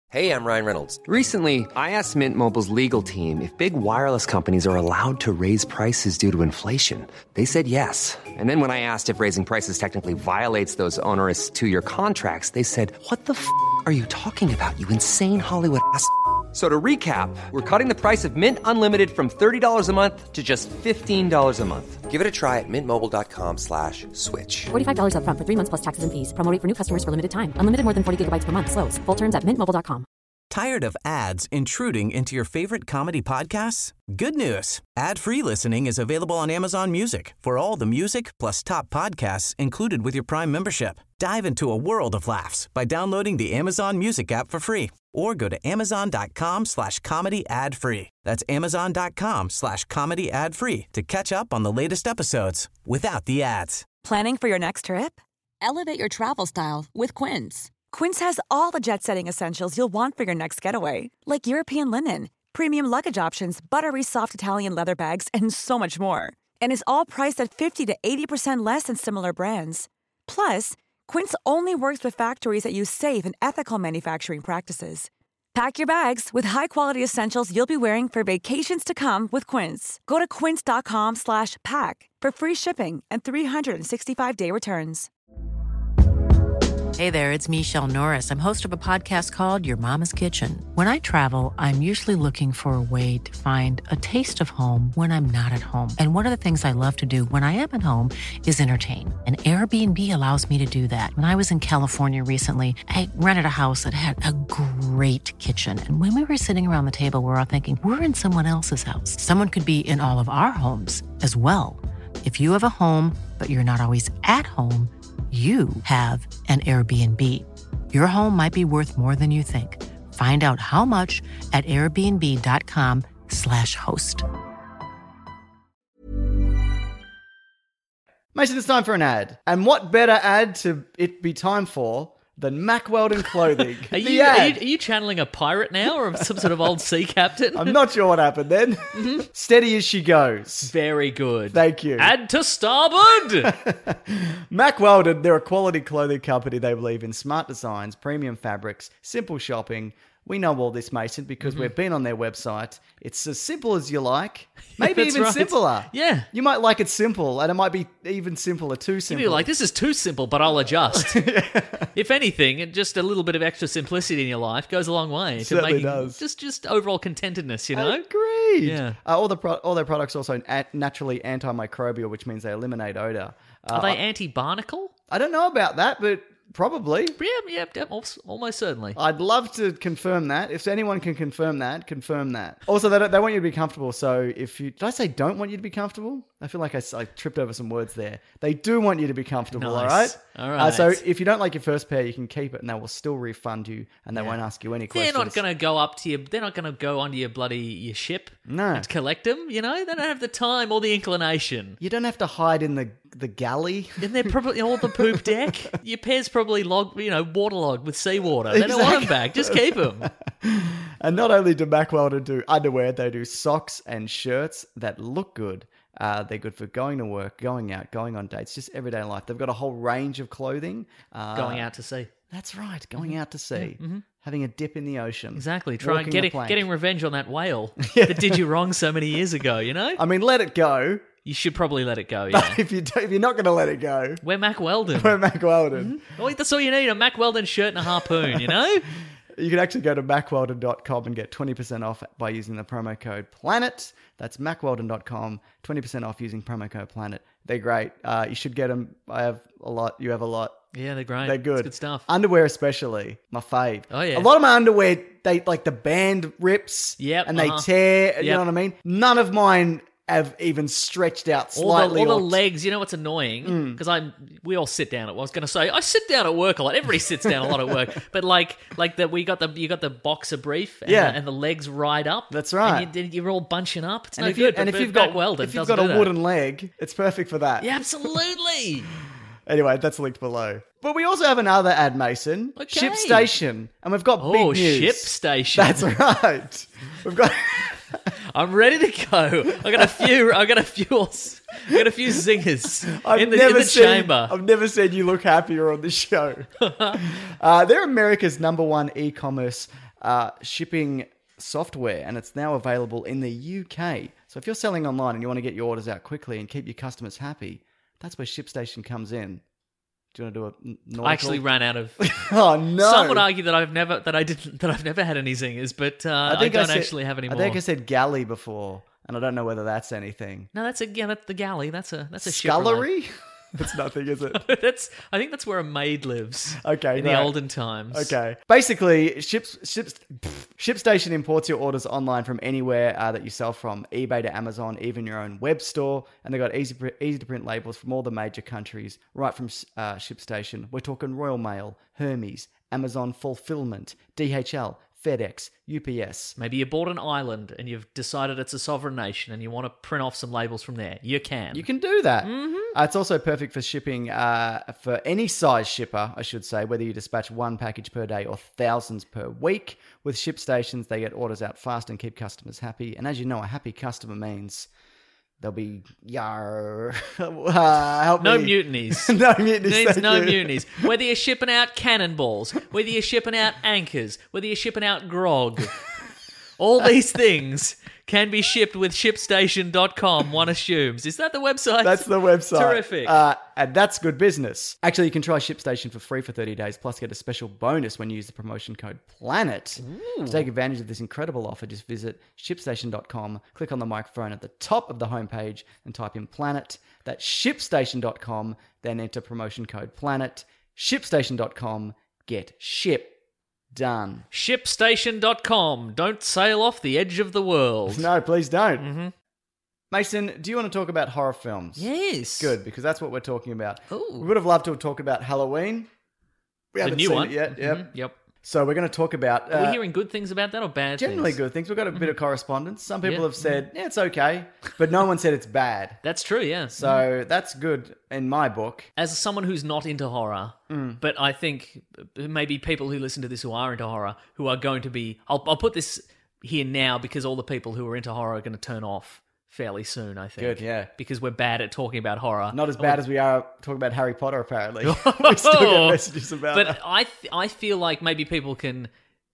Hey, I'm Ryan Reynolds. Recently, I asked Mint Mobile's legal team if big wireless companies are allowed to raise prices due to inflation. They said yes. And then when I asked if raising prices technically violates those onerous 2-year contracts, they said, "What the f*** are you talking about, you insane Hollywood ass?" So to recap, we're cutting the price of Mint Unlimited from $30 a month to just $15 a month. Give it a try at mintmobile.com/switch. $45 up front for 3 months plus taxes and fees. Promo rate for new customers for limited time. Unlimited more than 40 gigabytes per month. Slows full terms at mintmobile.com. Tired of ads intruding into your favorite comedy podcasts? Good news. Ad-free listening is available on Amazon Music for all the music plus top podcasts included with your Prime membership. Dive into a world of laughs by downloading the Amazon Music app for free or go to amazon.com/comedy ad-free. That's amazon.com/comedy ad-free to catch up on the latest episodes without the ads. Planning for your next trip? Elevate your travel style with Quince. Quince has all the jet-setting essentials you'll want for your next getaway, like European linen, premium luggage options, buttery soft Italian leather bags, and so much more. And is all priced at 50 to 80% less than similar brands. Plus, Quince only works with factories that use safe and ethical manufacturing practices. Pack your bags with high-quality essentials you'll be wearing for vacations to come with Quince. Go to quince.com/pack for free shipping and 365-day returns. Hey there, it's Michelle Norris. I'm host of a podcast called Your Mama's Kitchen. When I travel, I'm usually looking for a way to find a taste of home when I'm not at home. And one of the things I love to do when I am at home is entertain. And Airbnb allows me to do that. When I was in California recently, I rented a house that had a great kitchen. And when we were sitting around the table, we were all thinking, we're in someone else's house. Someone could be in all of our homes as well. If you have a home, but you're not always at home, you have an Airbnb. Your home might be worth more than you think. Find out how much at airbnb.com/host. Mason, it's time for an ad. And what better ad to it be time for than Mack Weldon Clothing? Are you channeling a pirate now or some sort of old sea captain? I'm not sure what happened then. Steady as she goes. Very good. Thank you. Add to starboard! Mack Weldon, they're a quality clothing company. They believe in smart designs, premium fabrics, simple shopping. We know all this, Mason, because we've been on their website. It's as simple as you like. Maybe that's even right. simpler. Yeah. You might like it simple, and it might be even simpler, too simple. You'd be like, this is too simple, but I'll adjust. If anything, just a little bit of extra simplicity in your life goes a long way. Certainly to does. Just overall contentedness, you know? Agreed. Yeah. All their products also naturally antimicrobial, which means they eliminate odor. Are they anti-barnacle? I don't know about that, but probably. Yeah, almost certainly. I'd love to confirm that. If anyone can confirm that, confirm that. Also, they want you to be comfortable. So if you... Did I say don't want you to be comfortable? I feel like I tripped over some words there. They do want you to be comfortable, Nice. all right? All right. So if you don't like your first pair, you can keep it and they will still refund you and they won't ask you any questions. They're not going to go up to you. They're not going to go onto your ship and collect them, you know? They don't have the time or the inclination. You don't have to hide in the galley. And they're probably all the poop deck. Your pair's probably waterlogged with seawater. They don't want them back. Just keep them. And not only do Mack Weldon do underwear, they do socks and shirts that look good. They're good for going to work, going out, going on dates, just everyday life. They've got a whole range of clothing. Going out to sea. That's right, going out to sea. Having a dip in the ocean. Exactly. Getting revenge on that whale that did you wrong so many years ago, you know? I mean, let it go. You should probably let it go, yeah. If you're not going to let it go. We're Mack Weldon. We're Mack Weldon. Oh, that's all you need, a Mack Weldon shirt and a harpoon, you know? You can actually go to MackWeldon.com and get 20% off by using the promo code PLANET. That's MackWeldon.com, 20% off using promo code PLANET. They're great. You should get them. I have a lot. You have a lot. Yeah, they're great. They're good. It's good stuff. Underwear especially, my fave. Oh, yeah. A lot of my underwear, they like the band rips and they tear, you know what I mean? None of mine have even stretched out slightly. All the legs, you know what's annoying? Because we all sit down at work. I was going to say, I sit down at work a lot. Everybody sits down a lot at work. But you got the boxer brief and the legs ride up. That's right. And you're all bunching up. It's and no if good. And if you've got a wooden leg, it's perfect for that. Yeah, absolutely. Anyway, that's linked below. But we also have another ad, Mason. Okay. ShipStation. And we've got big news. ShipStation. That's right. We've got... I'm ready to go. I got a few zingers in the chamber. I've never seen you look happier on the show. They're America's #1 e-commerce shipping software, and it's now available in the UK. So if you're selling online and you want to get your orders out quickly and keep your customers happy, that's where ShipStation comes in. Do you want to do a nautical? I actually ran out of. Oh no! Some would argue that I've never had any zingers, but I don't actually have any more. I think I said galley before, and I don't know whether that's anything. No, that's the galley. That's a scullery. That's nothing, is it? I think that's where a maid lives. Okay, in the olden times. Okay, basically, ShipStation imports your orders online from anywhere that you sell from, eBay to Amazon, even your own web store, and they got easy to print labels from all the major countries, right from ShipStation. We're talking Royal Mail, Hermes, Amazon Fulfillment, DHL, FedEx, UPS. Maybe you bought an island and you've decided it's a sovereign nation and you want to print off some labels from there. You can. You can do that. Mm-hmm. It's also perfect for shipping for any size shipper, I should say, whether you dispatch one package per day or thousands per week. With ShipStations, they get orders out fast and keep customers happy. And as you know, a happy customer means they'll be help no me. Mutinies. No mutinies. Means no mutinies. Whether you're shipping out cannonballs, whether you're shipping out anchors, whether you're shipping out grog, all these things can be shipped with ShipStation.com, one assumes. Is that the website? That's the website. Terrific. And that's good business. Actually, you can try ShipStation for free for 30 days, plus get a special bonus when you use the promotion code PLANET. To take advantage of this incredible offer, just visit ShipStation.com, click on the microphone at the top of the homepage, and type in PLANET. That's ShipStation.com, then enter promotion code PLANET. ShipStation.com, get ship done. ShipStation.com. Don't sail off the edge of the world. No, please don't. Mm-hmm. Mason, do you want to talk about horror films? Yes. Good, because that's what we're talking about. Ooh. We would have loved to have talked about Halloween. We haven't new seen one. it yet. Yep. Mm-hmm. Yep. So we're going to talk about... Are we hearing good things about that or bad generally things? Good things. We've got a bit of correspondence. Some people Yeah. have said, yeah, it's okay. But no one said it's bad. That's true, yeah. So that's good in my book. As someone who's not into horror, but I think maybe people who listen to this who are into horror, who are going to be... I'll put this here now because all the people who are into horror are going to turn off fairly soon, I think. Good, yeah. Because we're bad at talking about horror. Not as bad as we are talking about Harry Potter, apparently. We still get messages about But that. I feel like maybe people can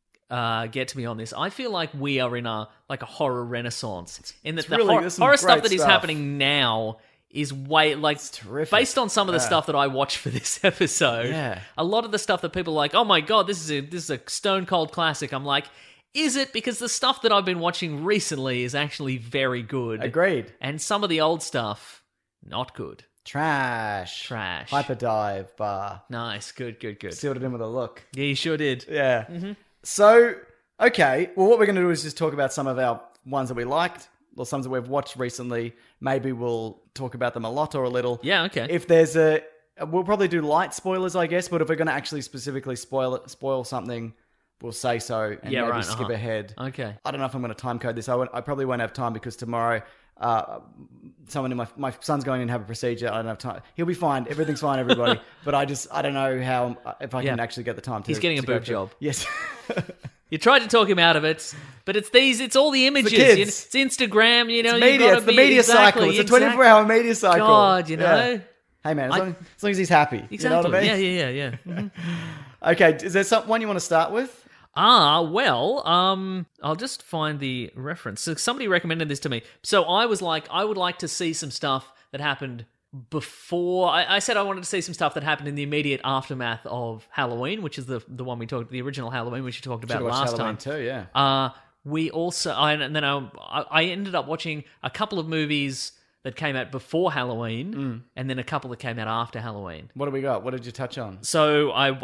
get to me on this. I feel like we are in a horror renaissance. In that the really- horror there's some stuff great that is stuff. happening now is way terrific. based on some of the stuff that I watched for this episode. Yeah. A lot of the stuff that people are like, oh my god, this is a stone cold classic. I'm like, is it? Because the stuff that I've been watching recently is actually very good. Agreed. And some of the old stuff, not good. Trash. Hyperdive bar. Nice. Good. Sealed it in with a look. Yeah, you sure did. Yeah. So, okay. Well, what we're going to do is just talk about some of our ones that we liked, or some that we've watched recently. Maybe we'll talk about them a lot or a little. Yeah, okay. If there's we'll probably do light spoilers, I guess. But if we're going to actually specifically spoil something, we'll say so and Yeah, maybe right, skip ahead. Okay. I don't know if I'm going to time code this. I probably won't have time because tomorrow, someone in my son's going in to have a procedure. I don't have time. He'll be fine. Everything's fine, everybody. But I don't know how if I can Yeah. actually get the time to. He's getting a to go boob through. job. Yes. You tried to talk him out of it, but it's all the images. kids. It's Instagram, you know. It's media. It's the media cycle. It's a 24-hour media cycle. God, you know. Yeah. Hey man, as long as he's happy. Exactly. You know what I mean? Yeah. Mhm. Okay. Is there one you want to start with? Well, I'll just find the reference. So somebody recommended this to me. So I was like, I would like to see some stuff that happened before. I said I wanted to see some stuff that happened in the immediate aftermath of Halloween, which is the one we talked, the original Halloween, which we talked about Should've watched last Halloween time. too, yeah. We also, and then I ended up watching a couple of movies that came out before Halloween, and then a couple that came out after Halloween. What do we got? What did you touch on? So I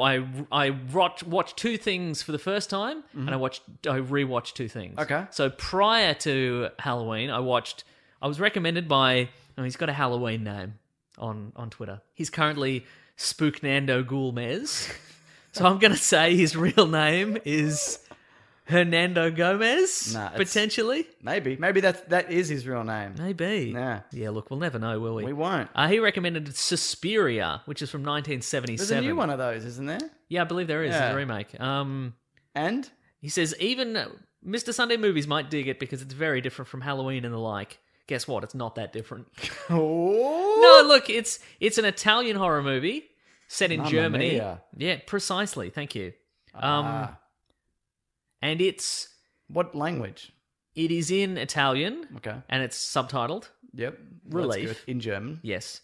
watched two things for the first time, and I rewatched two things. Okay. So prior to Halloween, I was recommended by. Oh, he's got a Halloween name on Twitter. He's currently Spooknando Gulmez. So I'm going to say his real name is Hernando Gomez, potentially. Maybe that is his real name. Maybe. Yeah. Yeah, look, we'll never know, will we? We won't. He recommended Suspiria, which is from 1977. There's a new one of those, isn't there? Yeah, I believe there is. Yeah. It's a remake. And? He says, even Mr. Sunday Movies might dig it because it's very different from Halloween and the like. Guess what? It's not that different. Oh. No, look, it's an Italian horror movie set in Mamma Germany. mia. Yeah, precisely. Thank you. And What language? it is in Italian. Okay. And it's subtitled. Yep. Relief. That's good. In German. Yes.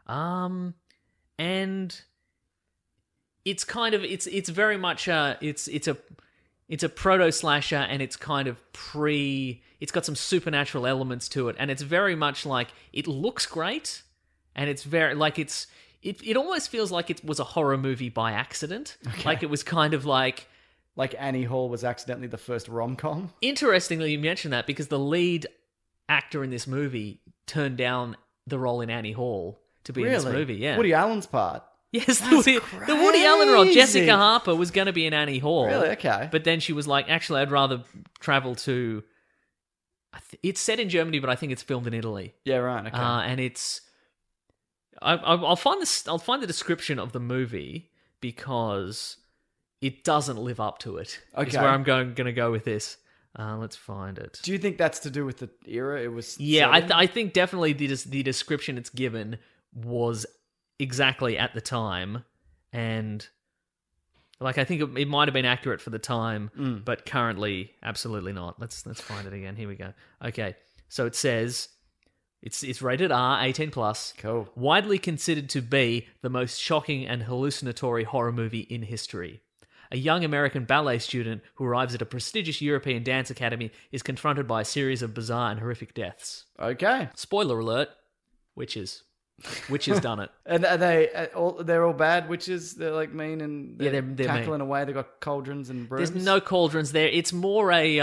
And it's kind of it's very much it's a proto slasher, and it's kind of it's got some supernatural elements to it, and it's very much like it looks great, and it's very like it almost feels like it was a horror movie by accident. Okay. Like it was kind of like Annie Hall was accidentally the first rom-com. Interestingly, you mentioned that because the lead actor in this movie turned down the role in Annie Hall to be in this movie. Yeah, Woody Allen's part. Yes, the Woody Allen role. crazy. Jessica Harper was going to be in Annie Hall. Really? Okay. But then she was like, actually, I'd rather travel to... It's set in Germany, but I think it's filmed in Italy. Yeah, right. Okay. And it's... I'll find the description of the movie because it doesn't live up to it. Okay. Is where I'm going to go with this. Let's find it. Do you think that's to do with the era it was? Yeah, set in? I think definitely the description it's given was exactly at the time, and like I think it might have been accurate for the time, but currently absolutely not. Let's find it again. Here we go. Okay, so it says it's rated R, 18+. Cool. Widely considered to be the most shocking and hallucinatory horror movie in history. A young American ballet student who arrives at a prestigious European dance academy is confronted by a series of bizarre and horrific deaths. Okay. Spoiler alert, witches. Witches done it. And are they they're all bad witches? They're like mean and Yeah, they're tackling mean. away. They've got cauldrons and brooms. There's no cauldrons there. It's more a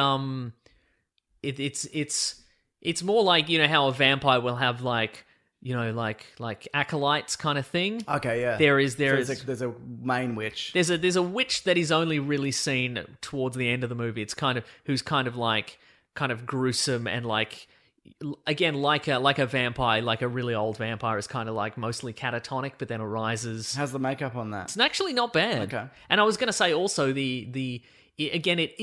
it's more like, you know, how a vampire will have like, you know, like acolytes kind of thing. Okay, yeah. There's a main witch. There's a witch that is only really seen towards the end of the movie. It's kind of gruesome and like, again, like a vampire, like a really old vampire is kind of like mostly catatonic, but then arises. How's the makeup on that? It's actually not bad. Okay. And I was going to say also again, it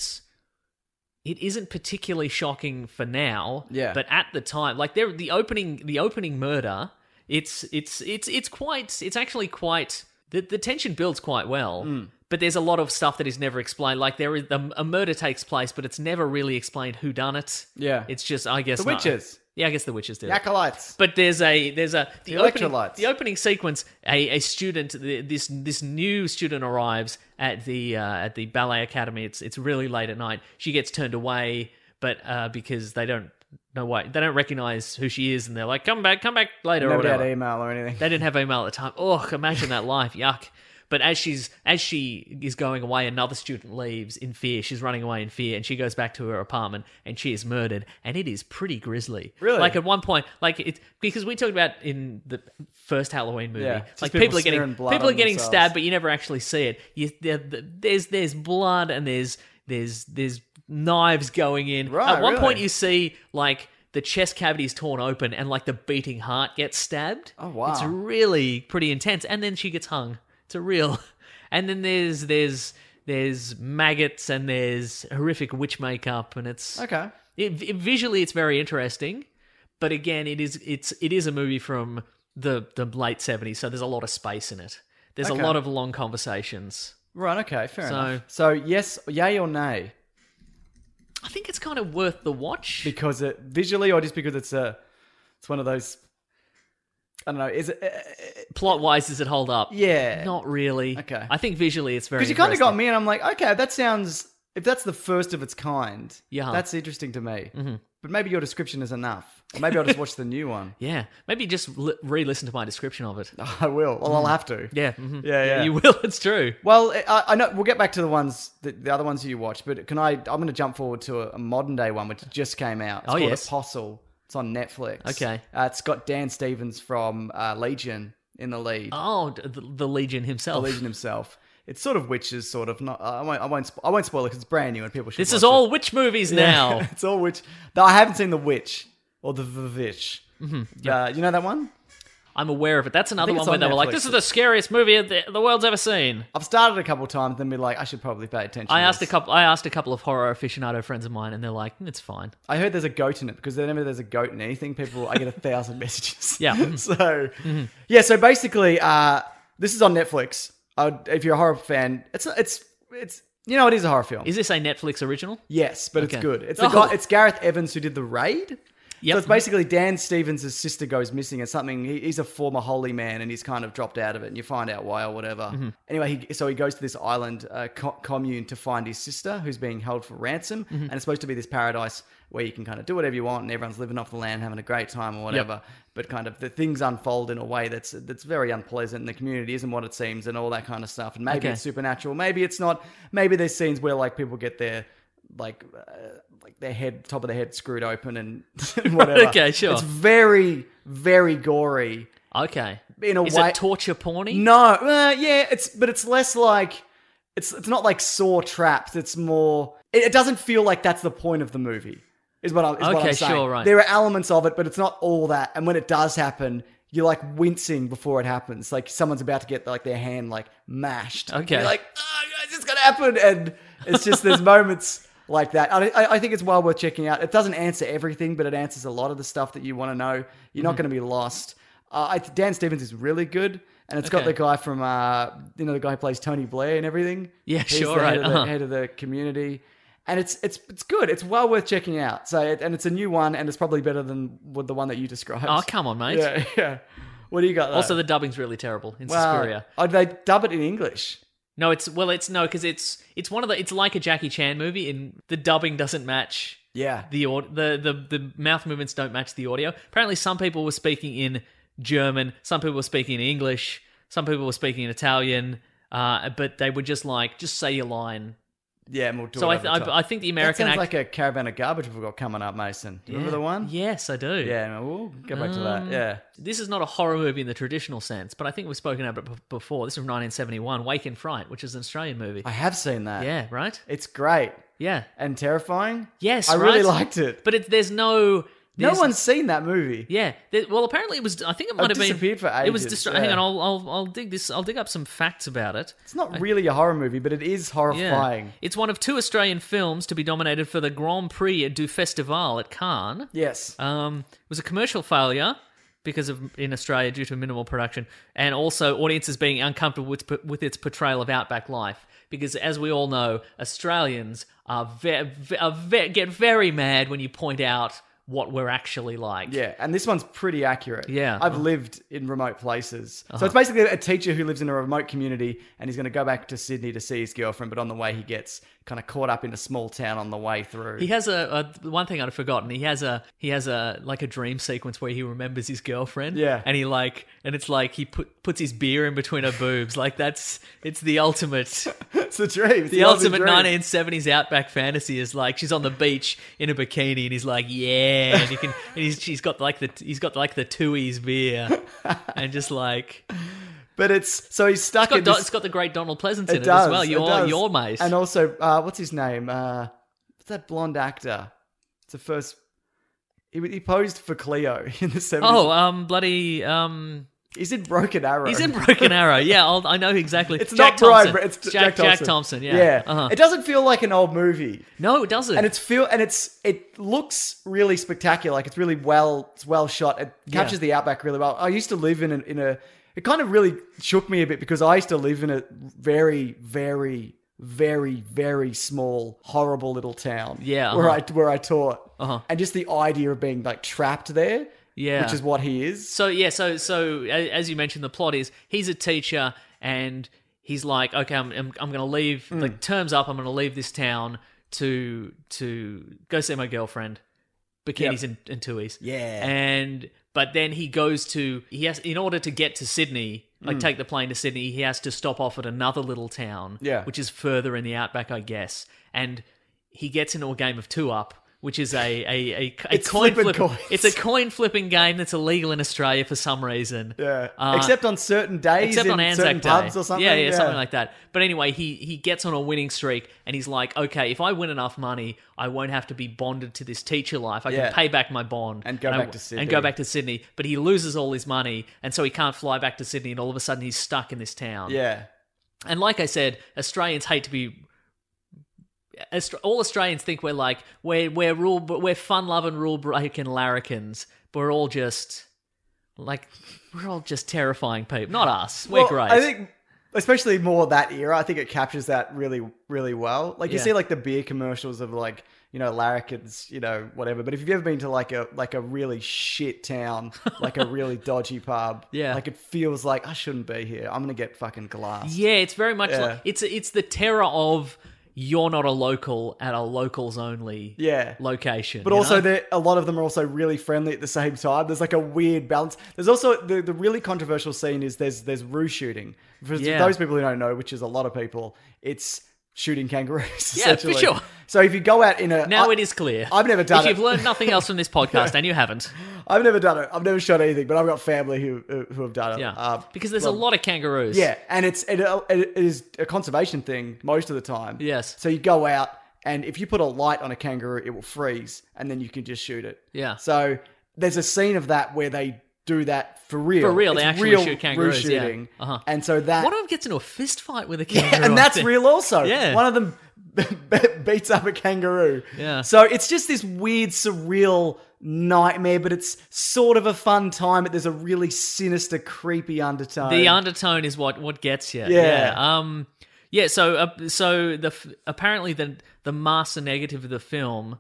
isn't particularly shocking for now. Yeah. But at the time, like the opening murder, it's actually quite the tension builds quite well. But there's a lot of stuff that is never explained. Like a murder takes place, but it's never really explained who done it. Yeah. It's just, I guess, The witches. Yeah, I guess the witches did. The acolytes. But the electrolytes. opening sequence. A student, this new student arrives at the ballet academy. It's really late at night. She gets turned away, but because they don't know why, they don't recognize who she is, and they're like, "Come back later." Nobody or whatever. had email or anything. They didn't have email at the time. Oh, imagine that life. Yuck. But as she is going away, another student leaves in fear. She's running away in fear, and she goes back to her apartment, and she is murdered, and it is pretty grisly. Really? Like at one point, like it's because we talked about in the first Halloween movie, Yeah, like just people are smearing blood getting on themselves. stabbed, but you never actually see it. There's blood and there's knives going in. Right, At one really? point, you see like the chest cavity is torn open, and like the beating heart gets stabbed. Oh, wow. It's really pretty intense, and then she gets hung. It's a real. And then there's maggots and there's horrific witch makeup, and it's Okay. Visually it's very interesting, but again it is a movie from the late 70s, so there's a lot of space in it. There's Okay. a lot of long conversations. Right, okay, fair So- enough. So, yes, yay or nay? I think it's kind of worth the watch. Because it visually, or just because it's one of those, I don't know, is it... Plot wise, does it hold up? Yeah. Not really. Okay. I think visually it's very Because you kind of got interesting. me, and I'm like, okay, that sounds... If that's the first of its kind, Yeah. that's interesting to me. Mm-hmm. But maybe your description is enough. Or maybe I'll just watch the new one. Yeah. Maybe just re-listen to my description of it. I will. Well, I'll have to. Yeah. Mhm. Yeah. You will. It's true. Well, I know we'll get back to the ones, the other ones you watched, but I'm going to jump forward to a modern day one which just came out. It's called yes. Apostle. It's on Netflix. Okay. It's got Dan Stevens from Legion in the lead. Oh, the Legion himself. The Legion himself. It's sort of witches, sort of. Not. I won't spoil it because it's brand new and people should. This watch is all it. witch movies Yeah, now. it's all witch. Though I haven't seen The Witch or The Witch. Mm-hmm. You know that one? I'm aware of it. That's another think one it's where on they were like, Netflix. "This is the scariest movie the world's ever seen." I've started a couple of times, then be like, I should probably pay attention. I to asked this. a couple of horror aficionado friends of mine, and they're like, "It's fine." I heard there's a goat in it because whenever there's a goat in anything, I get 1,000 messages. Yeah. So, yeah. So basically, this is on Netflix. If you're a horror fan, it's You know, it is a horror film. Is this a Netflix original? Yes, but Okay. it's good. It's Oh. the guy. It's Gareth Evans who did The Raid. Yep. So it's basically Dan Stevens' sister goes missing and something. He's a former holy man and he's kind of dropped out of it, and you find out why or whatever. Mm-hmm. Anyway, so he goes to this island commune to find his sister who's being held for ransom, Mm-hmm. and it's supposed to be this paradise where you can kind of do whatever you want and everyone's living off the land, having a great time or whatever. But kind of the things unfold in a way that's very unpleasant, and the community isn't what it seems, and all that kind of stuff. And maybe Okay. it's supernatural, maybe it's not. Maybe there's scenes where like people get their like their head, top of their head screwed open and whatever. Okay, sure. It's very, very gory. Okay. In a Is way, it torture porny? no, yeah, it's less like it's not like Saw trapped. It's more. It doesn't feel like that's the point of the movie. Is what I'm Okay, saying. sure, right. There are elements of it, but it's not all that. And when it does happen, you're like wincing before it happens. Like someone's about to get like their hand like mashed. Okay. You're like, oh, guys, it's gonna happen, and it's just there's moments like that. I think it's well worth checking out. It doesn't answer everything, but it answers a lot of the stuff that you want to know. You're not going to be lost. Dan Stevens is really good, and it's got Okay. the guy from the guy who plays Tony Blair and everything. Yeah, He's sure, the right. head of the, head of the community, and it's good. It's well worth checking out. So and it's a new one, and it's probably better than the one that you described. Oh, come on, mate. Yeah. What do you got? Though? Also, the dubbing's really terrible in Suspiria. Oh, they dub it in English. No, because it's one of the. It's like a Jackie Chan movie, and the dubbing doesn't match. Yeah. The mouth movements don't match the audio. Apparently, some people were speaking in German, some people were speaking in English, some people were speaking in Italian, but they would just say your line. Yeah, and we'll do So it over the top. I think the American that sounds like a caravan of garbage we've got coming up, Mason. Do you remember the one? Yes, I do. Yeah, we'll go back to that. Yeah. This is not a horror movie in the traditional sense, but I think we've spoken about it before. This is from 1971, Wake in Fright, which is an Australian movie. I have seen that. Yeah, right? It's great. Yeah. And terrifying. Yes, I right? really liked it. But there's no... No one's seen that movie. Yeah. Well, apparently it was... I think it might It have been... disappeared for It was... ages, Hang yeah. on, I'll dig this... I'll dig up some facts about it. It's not really a horror movie, but it is horrifying. Yeah. It's one of 2 Australian films to be nominated for the Grand Prix du Festival at Cannes. Yes. It was a commercial failure because of in Australia due to minimal production, and also audiences being uncomfortable with its portrayal of outback life. Because as we all know, Australians get very mad when you point out what we're actually like. Yeah, and this one's pretty accurate. Yeah. I've lived in remote places. So it's basically a teacher who lives in a remote community, and he's going to go back to Sydney to see his girlfriend, but on the way he gets kind of caught up in a small town on the way through. He has one thing I'd forgotten. He has a like a dream sequence where he remembers his girlfriend. Yeah. And it's like he puts his beer in between her boobs. Like it's the ultimate. It's the dream. It's The lovely ultimate dream. 1970s outback fantasy is like she's on the beach in a bikini and he's like, yeah, and he's got like the Tooheys beer and just like But he's stuck in this... it's got the great Donald Pleasance in it does, as well. it does. Your mate. And also, what's his name? What's that blonde actor? It's the first... He posed for Cleo in the 70s. Bloody He's in Broken Arrow. he's in Broken Arrow. Yeah, I know exactly. It's Jack not Brian, Thompson. but it's Jack Thompson. Thompson. Yeah. Yeah. Uh-huh. It doesn't feel like an old movie. No, it doesn't. And it looks really spectacular. Like it's well shot. It captures the outback really well. I used to live in a it kind of really shook me a bit because I used to live in a very, very, very, very small, horrible little town. Yeah, Where I taught. Uh-huh. And just the idea of being like trapped there. Yeah. Which is what he is. So as you mentioned, the plot is he's a teacher and he's like, okay, I'm going to leave. Like terms up, I'm going to leave this town to go see my girlfriend. Bikinis and Tooheys. Yeah. But then he has in order to get to Sydney, like take the plane to Sydney, he has to stop off at another little town, which is further in the outback, I guess. And he gets into a game of 2-Up, which is a coin flipping flip. coins. It's a coin flipping game that's illegal in Australia for some reason. Yeah. Except on certain days. Except on in Anzac certain Day. pubs or something. Yeah, something like that. But anyway, he gets on a winning streak and he's like, okay, if I win enough money, I won't have to be bonded to this teacher life. I can pay back my bond. And go back to Sydney. And go back to Sydney. But he loses all his money and so he can't fly back to Sydney and all of a sudden he's stuck in this town. Yeah. And like I said, Australians hate to be... All Australians think we're like we're fun-loving, rule-breaking larrikins, but we're all just terrifying people. Not us. We're great. I think especially more that era. I think it captures that really, really well. Like you Yeah. see like the beer commercials of like, larrikins, whatever. But if you've ever been to like a really shit town, like a really dodgy pub, Yeah. like it feels like I shouldn't be here. I'm gonna get fucking glassed. Yeah, it's very much Yeah. like it's the terror of you're not a local at a locals only location. But also, a lot of them are also really friendly at the same time. There's like a weird balance. There's also the really controversial scene is there's roo shooting. For those people who don't know, which is a lot of people, it's shooting kangaroos. Yeah, for essentially. sure. So if you go out in a Now it is clear. I've never done If it. you've learned nothing else from this podcast, and you haven't, I've never done it. I've never shot anything, but I've got family who have done it. yeah, because there's a lot of kangaroos. Yeah, and it is a conservation thing most of the time. Yes. So you go out, and if you put a light on a kangaroo, it will freeze, and then you can just shoot it. Yeah. So there's a scene of that where they do that for real. For real, It's they actually real shoot kangaroos. roo shooting. Yeah. Uh-huh. And so that One of them gets into a fist fight with a kangaroo. yeah, and that's I think. real also. Yeah. One of them beats up a kangaroo. Yeah. So it's just this weird, surreal nightmare, but it's sort of a fun time, but there's a really sinister, creepy undertone. The undertone is what gets you. Yeah. Yeah. So apparently the master negative of the film,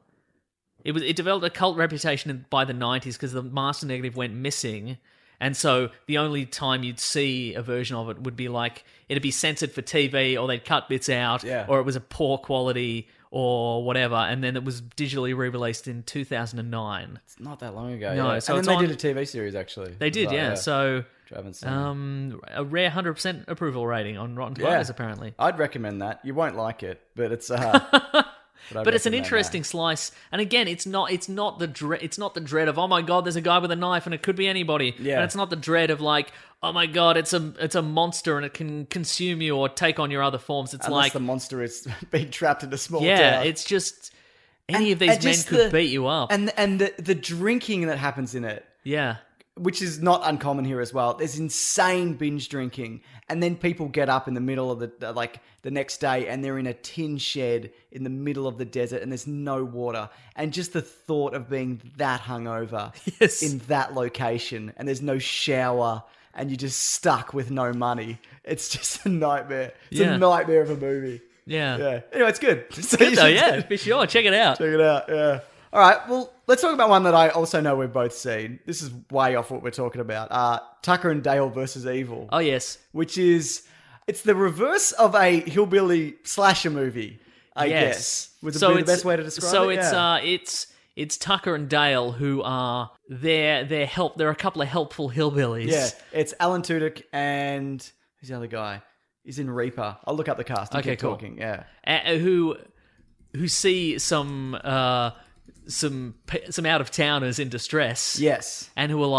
it developed a cult reputation by the 90s because the master negative went missing. And so the only time you'd see a version of it would be like it'd be censored for TV, or they'd cut bits out, or it was a poor quality or whatever. And then it was digitally re-released in 2009. It's not that long ago. No, yeah. so and it's then on- they did a TV series actually. They did, as well, yeah. So which I haven't seen. a rare 100% approval rating on Rotten Tomatoes, apparently. I'd recommend that. You won't like it, but it's But it's an interesting slice, and again, it's not the dread of, oh my god, there's a guy with a knife and it could be anybody, Yeah. and it's not the dread of like, oh my god, it's a monster and it can consume you or take on your other forms. It's Unless like the monster is being trapped in a small town. it's just any of these men just could beat you up. And the drinking that happens in it, Yeah. which is not uncommon here as well. There's insane binge drinking, and then people get up in the middle of the next day, and they're in a tin shed in the middle of the desert, and there's no water. And just the thought of being that hungover Yes. in that location, and there's no shower, and you're just stuck with no money. It's just a nightmare. It's Yeah. a nightmare of a movie. Yeah. Yeah. Anyway, it's good. So Good you though, should yeah, for sure. Check it out. check it out. Yeah. All right. Well, let's talk about one that I also know we've both seen. This is way off what we're talking about. Tucker and Dale versus Evil. Oh yes. Which is, it's the reverse of a hillbilly slasher movie, I guess. Would be the best way to describe it. So Yeah. it's Tucker and Dale who are they're a couple of helpful hillbillies. Yeah. It's Alan Tudyk and who's the other guy? He's in Reaper. I'll look up the cast. You Okay, keep cool. talking. Yeah. Who see some out of towners in distress. Yes. And who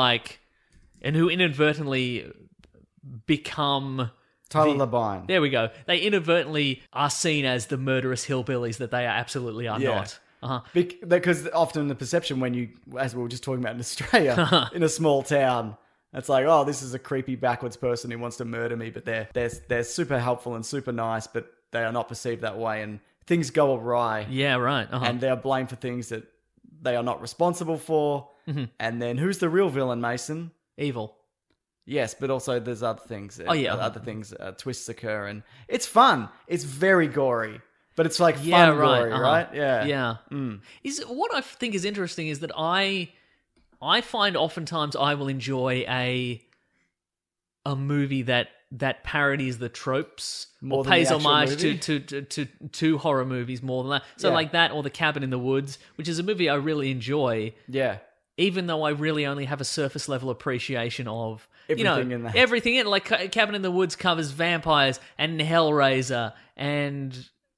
inadvertently become Tyler Labine. There we go. They inadvertently are seen as the murderous hillbillies that they absolutely are Yeah. not. Uh-huh. Because often the perception when you, as we were just talking about in Australia, in a small town, it's like, oh, this is a creepy backwards person who wants to murder me, but they're super helpful and super nice, but they are not perceived that way, and things go awry, Yeah, right. Uh-huh. and they are blamed for things that they are not responsible for. Mm-hmm. And then who's the real villain, Mason? Evil. Yes, but also there's other things. Oh, yeah. Other things, twists occur, and it's fun. It's very gory, but it's like Yeah, fun right. gory, Uh-huh. right? Yeah. Yeah. Mm. Is what I think is interesting is that I find oftentimes I will enjoy a movie that parodies the tropes More or than the pays actual homage movie? to horror movies more than that. So Yeah. like that or The Cabin in the Woods, which is a movie I really enjoy, Yeah. even though I really only have a surface level appreciation of Everything in that. everything in it. Like Cabin in the Woods covers vampires and Hellraiser and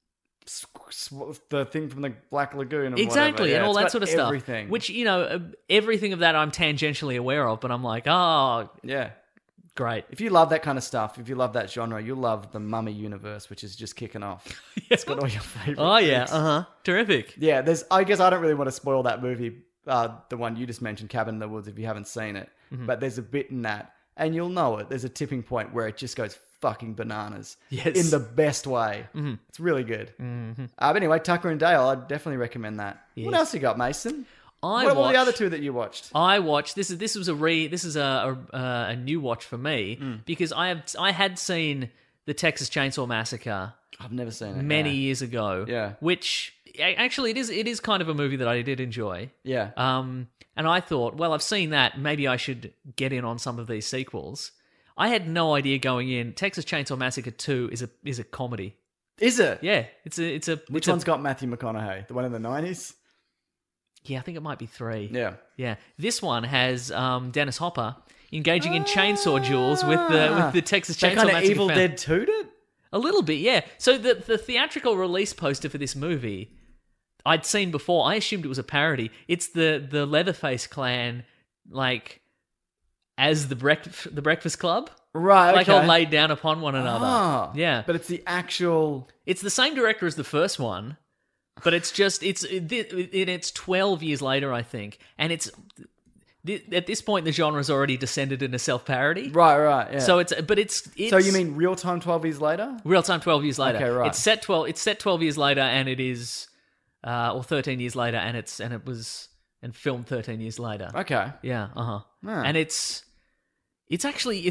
The thing from the Black Lagoon and exactly, whatever. Yeah, and all it's that got sort of stuff. everything. Which, everything of that I'm tangentially aware of, but I'm like, oh, Yeah. great. If you love that kind of stuff, if you love that genre, you'll love the Mummy universe, which is just kicking off. It's got all your favorite Oh, yeah, things. terrific. Yeah, I guess I don't really want to spoil that movie, the one you just mentioned, Cabin in the Woods, if you haven't seen it. Mm-hmm. But there's a bit in that, and you'll know it. There's a tipping point where it just goes fucking bananas. Yes. In the best way. Mm-hmm. It's really good. Mm-hmm. But anyway, Tucker and Dale, I'd definitely recommend that. Yes. What else you got, Mason? I What were the watched- other two that you watched? I watched this is a new watch for me Mm. because I had seen the Texas Chainsaw Massacre I've never seen it. many years ago. Yeah. Which actually it is kind of a movie that I did enjoy. Yeah. And I thought, well, I've seen that. Maybe I should get in on some of these sequels. I had no idea going in. Texas Chainsaw Massacre 2 is a comedy. Is it? Yeah, it's a. Which one's got Matthew McConaughey? The one in the 90s? Yeah, I think it might be 3. Yeah. Yeah. This one has Dennis Hopper engaging in chainsaw duels with the Texas Chainsaw kind of Massacre Evil fan. Dead 2'd it? A little bit, yeah. So the theatrical release poster for this movie I'd seen before. I assumed it was a parody. It's the Leatherface clan, like, as the Breakfast Club. Right, okay. Like, all laid down upon one another. Ah, Yeah. But it's the actual... It's the same director as the first one, but it's 12 years later, I think. And it's... At this point, the genre's already descended into self-parody. Right, yeah. So it's So you mean real time 12 years later? real time 12 years later. Okay, right. It's set 12 years later, and it is or 13 years later, and filmed 13 years later. Okay. Yeah, Ah. And it's actually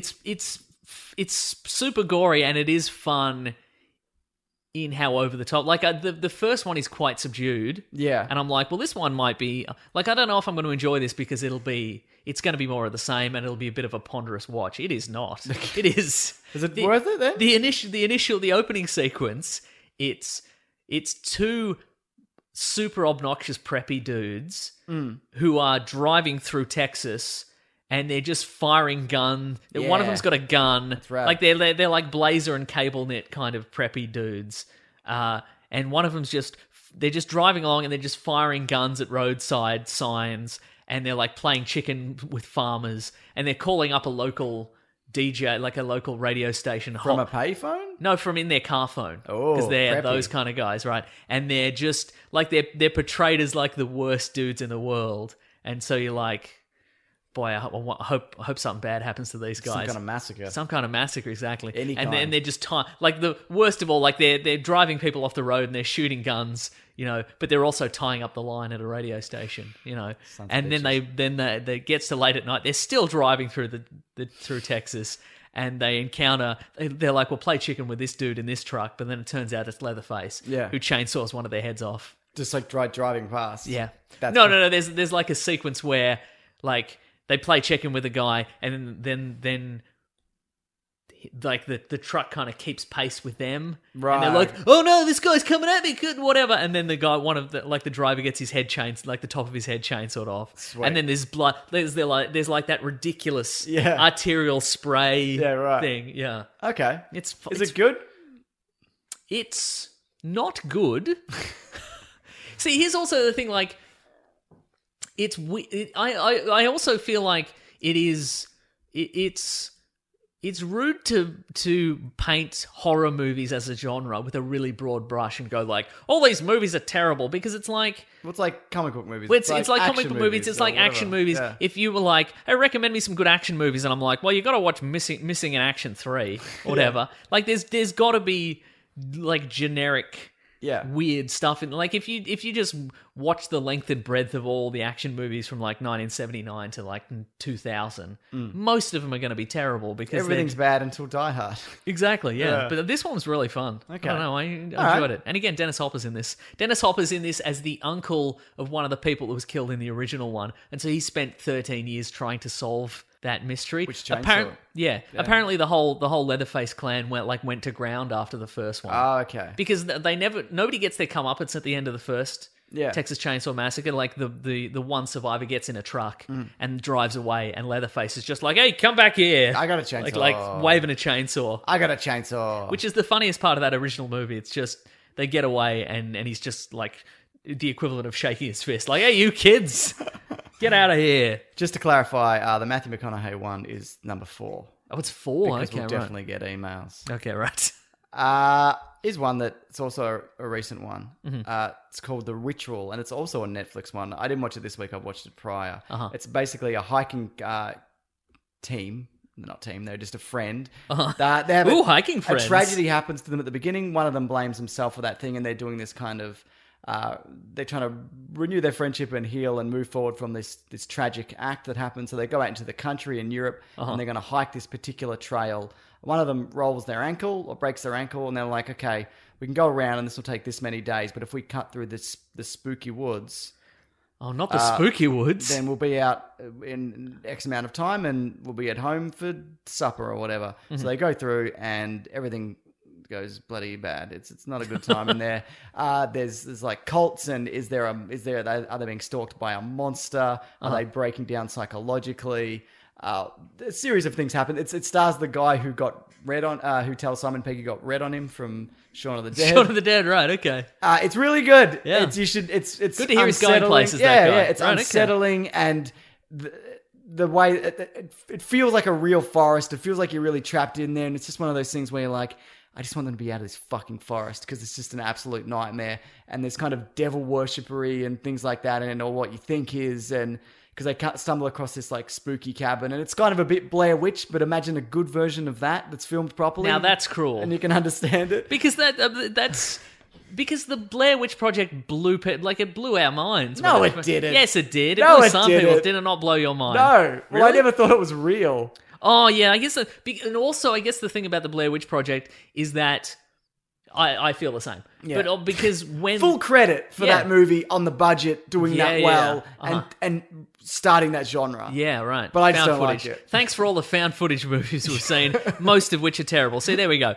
super gory, and it is fun in how over the top. Like the first one is quite subdued. Yeah. And I'm like, well, this one might be like, I don't know if I'm going to enjoy this because it's going to be more of the same, and it'll be a bit of a ponderous watch. It is not. It is. Is it worth it then? The opening sequence, it's two super obnoxious preppy dudes who are driving through Texas, and they're just firing guns. Yeah. One of them's got a gun. That's right. Like they're like Blazer and Cable Knit kind of preppy dudes. And one of them's they're just driving along, and they're just firing guns at roadside signs, and they're like playing chicken with farmers, and they're calling up a local DJ, like a local radio station. From a payphone? No, from in their car phone. Oh, because they're preppy. those kind of guys, right? And they're just like they're portrayed as like the worst dudes in the world, and so you're like, boy, I hope something bad happens to these guys. Some kind of massacre. Some kind of massacre, exactly. Any and kind. they're just like the worst of all, like they're driving people off the road and they're shooting guns, but they're also tying up the line at a radio station, Sons And of then they gets to late at night. They're still driving through through Texas, and they encounter. They're like, "We'll play chicken with this dude in this truck," but then it turns out it's Leatherface, Yeah. who chainsaws one of their heads off. Just like driving past. Yeah. That's No. There's like a sequence where like they play chicken with a guy, and then like the truck kind of keeps pace with them, Right. And they're like, "Oh no, this guy's coming at me!" Good, whatever. And then the guy, the driver gets his head like the top of his head chainsawed off, Sweet. and then there's blood. There's like that ridiculous Yeah. arterial spray Yeah, right. thing. Yeah, Okay. Is it good? It's not good. See, here's also the thing, like, I also feel like it's rude to paint horror movies as a genre with a really broad brush and go like, all these movies are terrible, because it's like, Well, it's like comic book movies. it's like comic action book movies. It's or like action whatever. movies. Yeah. If you were like, "Hey, recommend me some good action movies," and I'm like, "Well, you got to watch Missing in Action 3 or whatever." Like, there's got to be like generic, weird stuff in. Like, if you just watch the length and breadth of all the action movies from like 1979 to like 2000, most of them are going to be terrible because Everything's bad until Die Hard. Exactly, yeah. Yeah. But this one was really fun. Okay. I don't know, I enjoyed right. it. And again, Dennis Hopper's in this. Dennis Hopper's in this as the uncle of one of the people that was killed in the original one. And so he spent 13 years trying to solve that mystery. Which chainsaw? Apparently the whole Leatherface clan went to ground after the first one. Oh, okay. Because nobody gets their comeuppance at the end of the first Yeah. Texas Chainsaw Massacre. Like the one survivor gets in a truck and drives away, and Leatherface is just like, "Hey, come back here! I got a chainsaw." like waving a chainsaw. I got a chainsaw. Which is the funniest part of that original movie. It's just they get away, and he's just like the equivalent of shaking his fist, like, "Hey, you kids, get out of here!" Just to clarify, the Matthew McConaughey one is number 4. Oh, it's 4. Because Okay, we'll right. definitely get emails. Okay, right. Is one that it's also a recent one. Mm-hmm. It's called The Ritual, and it's also a Netflix one. I didn't watch it this week. I've watched it prior. Uh-huh. It's basically a hiking team. They're not team. They're just a friend. Uh-huh. They have Ooh, hiking friends. A tragedy happens to them at the beginning. One of them blames himself for that thing, and they're doing this kind of they're trying to renew their friendship and heal and move forward from this tragic act that happened. So they go out into the country in Europe and they're going to hike this particular trail. One of them rolls their ankle or breaks their ankle, and they're like, okay, we can go around and this will take this many days, but if we cut through the spooky woods... Oh, not the spooky woods. Then we'll be out in X amount of time and we'll be at home for supper or whatever. So they go through and everything goes bloody bad. It's not a good time in there. There's like cults, and are they being stalked by a monster? Are they breaking down psychologically? A series of things happen. It stars the guy who got red on, who tells Simon Pegg he got red on him from Shaun of the Dead. Shaun of the Dead, right? Okay. It's really good. Yeah, it's good to hear he's going places. Yeah, that guy. yeah. It's right, unsettling, and the way it feels like a real forest. It feels like you're really trapped in there, and it's just one of those things where you're like, I just want them to be out of this fucking forest because it's just an absolute nightmare. And there's kind of devil worshippery and things like that, and or what you think is, and because they can't stumble across this like spooky cabin, and it's kind of a bit Blair Witch, but imagine a good version of that's filmed properly. Now that's cruel, and you can understand it because that's because the Blair Witch Project blew our minds. No, it didn't. Yes, it did. No, blew it some didn't. people. Did it not blow your mind? No, well, Really? I never thought it was real. Oh yeah, I guess. And also, I guess the thing about the Blair Witch Project is that I feel the same. Yeah. But because when Full credit for that movie on the budget, doing Yeah, that yeah. well, Uh-huh. and starting that genre. Yeah, right. But I just Found don't footage. like it. Thanks for all the found footage movies we've seen, most of which are terrible. See, there we go.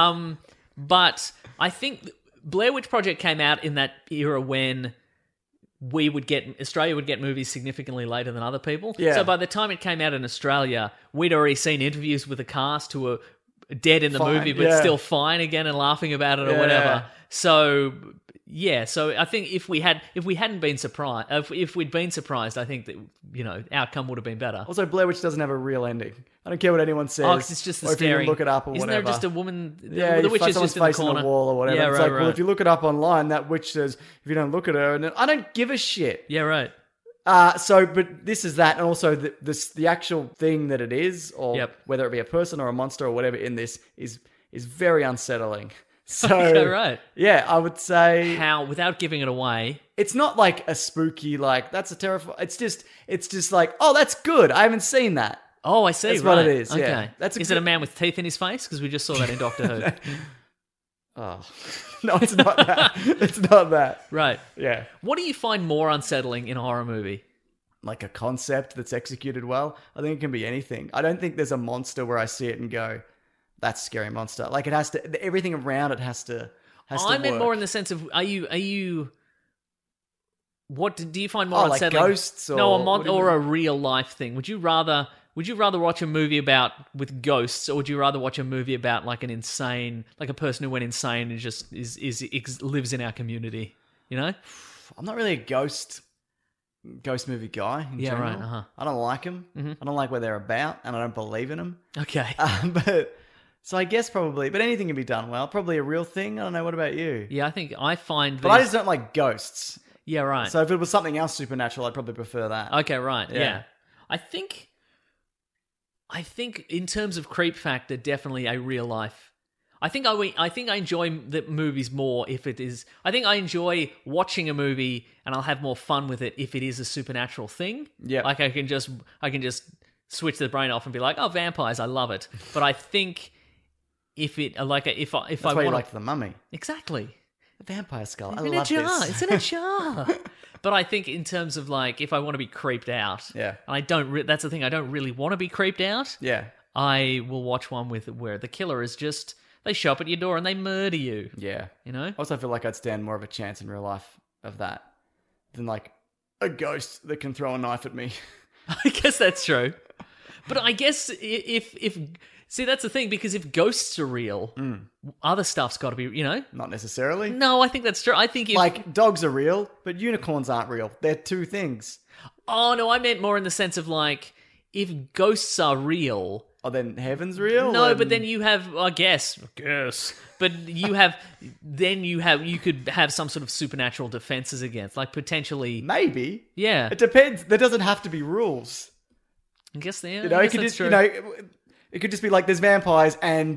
But I think Blair Witch Project came out in that era when Australia would get movies significantly later than other people. Yeah. So by the time it came out in Australia, we'd already seen interviews with the cast who were dead in the Fine, movie, but yeah. still fine again and laughing about it or Yeah. whatever. So yeah, so I think if we hadn't been surprised, if we'd been surprised, I think that outcome would have been better. Also, Blair Witch doesn't have a real ending. I don't care what anyone says. Oh, 'cause it's just the or if you staring. can look it up or Isn't whatever. there just a woman? Yeah, the you witch find is someone's just in the face corner a wall or whatever. Yeah, It's right, like, right. well, if you look it up online, that witch says, if you don't look at her, and I don't give a shit. Yeah, right. But this is that, and also the actual thing that it is, or Yep. whether it be a person or a monster or whatever in this is very unsettling. So, Okay, right. Yeah, I would say How, without giving it away? it's not like a spooky, like that's a terrifying. It's just like, oh, that's good. I haven't seen that. Oh, I see. That's right. what it is, yeah. Okay. That's a is it a good- man with teeth in his face? Because we just saw that in Doctor Who. Oh, no, it's not that. It's not that. Right. Yeah, What do you find more unsettling in a horror movie? like a concept that's executed well. I think it can be anything. I don't think there's a monster where I see it and go, that's a scary monster. Like it has to, everything around it has to. I meant work. more in the sense of are you? What do you find more Oh, like unsettling? ghosts or- no, what do you or mean? a real life thing? Would you rather watch a movie with ghosts, or would you rather watch a movie about like an insane, like a person who went insane and just lives in our community? You know? I'm not really a ghost movie guy. In Yeah, general. right, uh-huh. I don't like them. I don't like what they're about, and I don't believe in them. Okay. But so I guess probably, but anything can be done well. Probably a real thing. I don't know. What about you? Yeah, I think I find. But I just don't like ghosts. Yeah, right. So if it was something else supernatural, I'd probably prefer that. Okay, right. Yeah. Yeah. I think in terms of creep factor, definitely a real life. I think I enjoy the movies more if it is. I think I enjoy watching a movie and I'll have more fun with it if it is a supernatural thing. Yeah. Like I can just switch the brain off and be like, oh, vampires, I love it. But I think if That's I why you want liked The Mummy. exactly. The vampire skull. I It's in a love jar. this. It's in a jar. But I think in terms of like, if I want to be creeped out, Yeah. and I don't. That's the thing. I don't really want to be creeped out. Yeah. I will watch one where the killer is just they show up at your door and they murder you. Yeah. You know. I also feel like I'd stand more of a chance in real life of that than like a ghost that can throw a knife at me. I guess that's true. But I guess if see that's the thing because if ghosts are real, other stuff's got to be Not necessarily. No, I think that's true. I think if, Like dogs are real, but unicorns aren't real. They're two things. Oh no, I meant more in the sense of like if ghosts are real. Oh, then heaven's real? No, but then you have, I guess, but you could have some sort of supernatural defenses against, like potentially, Maybe. yeah. It depends. There doesn't have to be rules. I guess It could just, it could just be like there's vampires and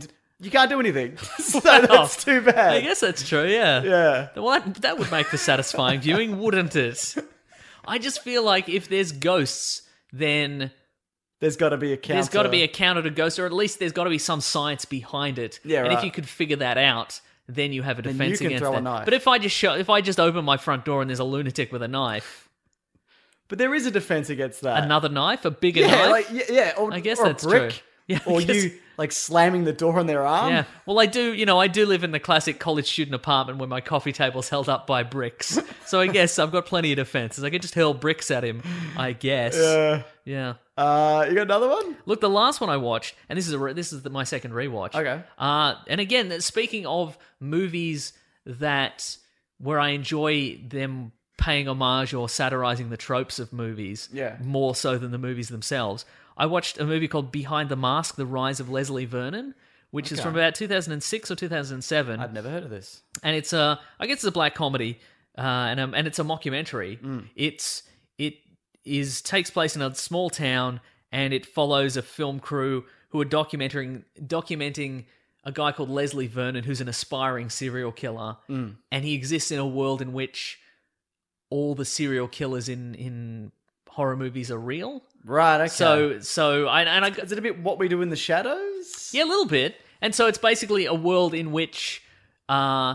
You can't do anything. So that's too bad. I guess that's true, yeah. Yeah. Well, that would make for satisfying viewing, wouldn't it? I just feel like if there's ghosts, then There's got to be a counter. there's got to be a counter to ghosts, or at least there's got to be some science behind it. Yeah, And if right. you could figure that out, then you have a Then defense you can against throw a that. knife. But if I just open my front door and there's a lunatic with a knife, But there is a defense against that. another knife, a bigger yeah, knife. or, I guess or that's a brick. true. Yeah, I or guess- you like slamming the door on their arm. Yeah, well, I do live in the classic college student apartment where my coffee table's held up by bricks. So I guess I've got plenty of defenses. I could just hurl bricks at him, I guess. Yeah. You got another one? Look, the last one I watched, and this is my second rewatch. Okay. And again, speaking of movies where I enjoy them paying homage or satirizing the tropes of movies, Yeah. more so than the movies themselves. I watched a movie called Behind the Mask: The Rise of Leslie Vernon, which is from about 2006 or 2007. I've never heard of this. And it's I guess it's a black comedy, and it's a mockumentary. It takes place in a small town, and it follows a film crew who are documenting a guy called Leslie Vernon, who's an aspiring serial killer, and he exists in a world in which all the serial killers in horror movies are real. Right. Okay. So I is it a bit What We Do in the Shadows? yeah, a little bit. And so it's basically a world in which, the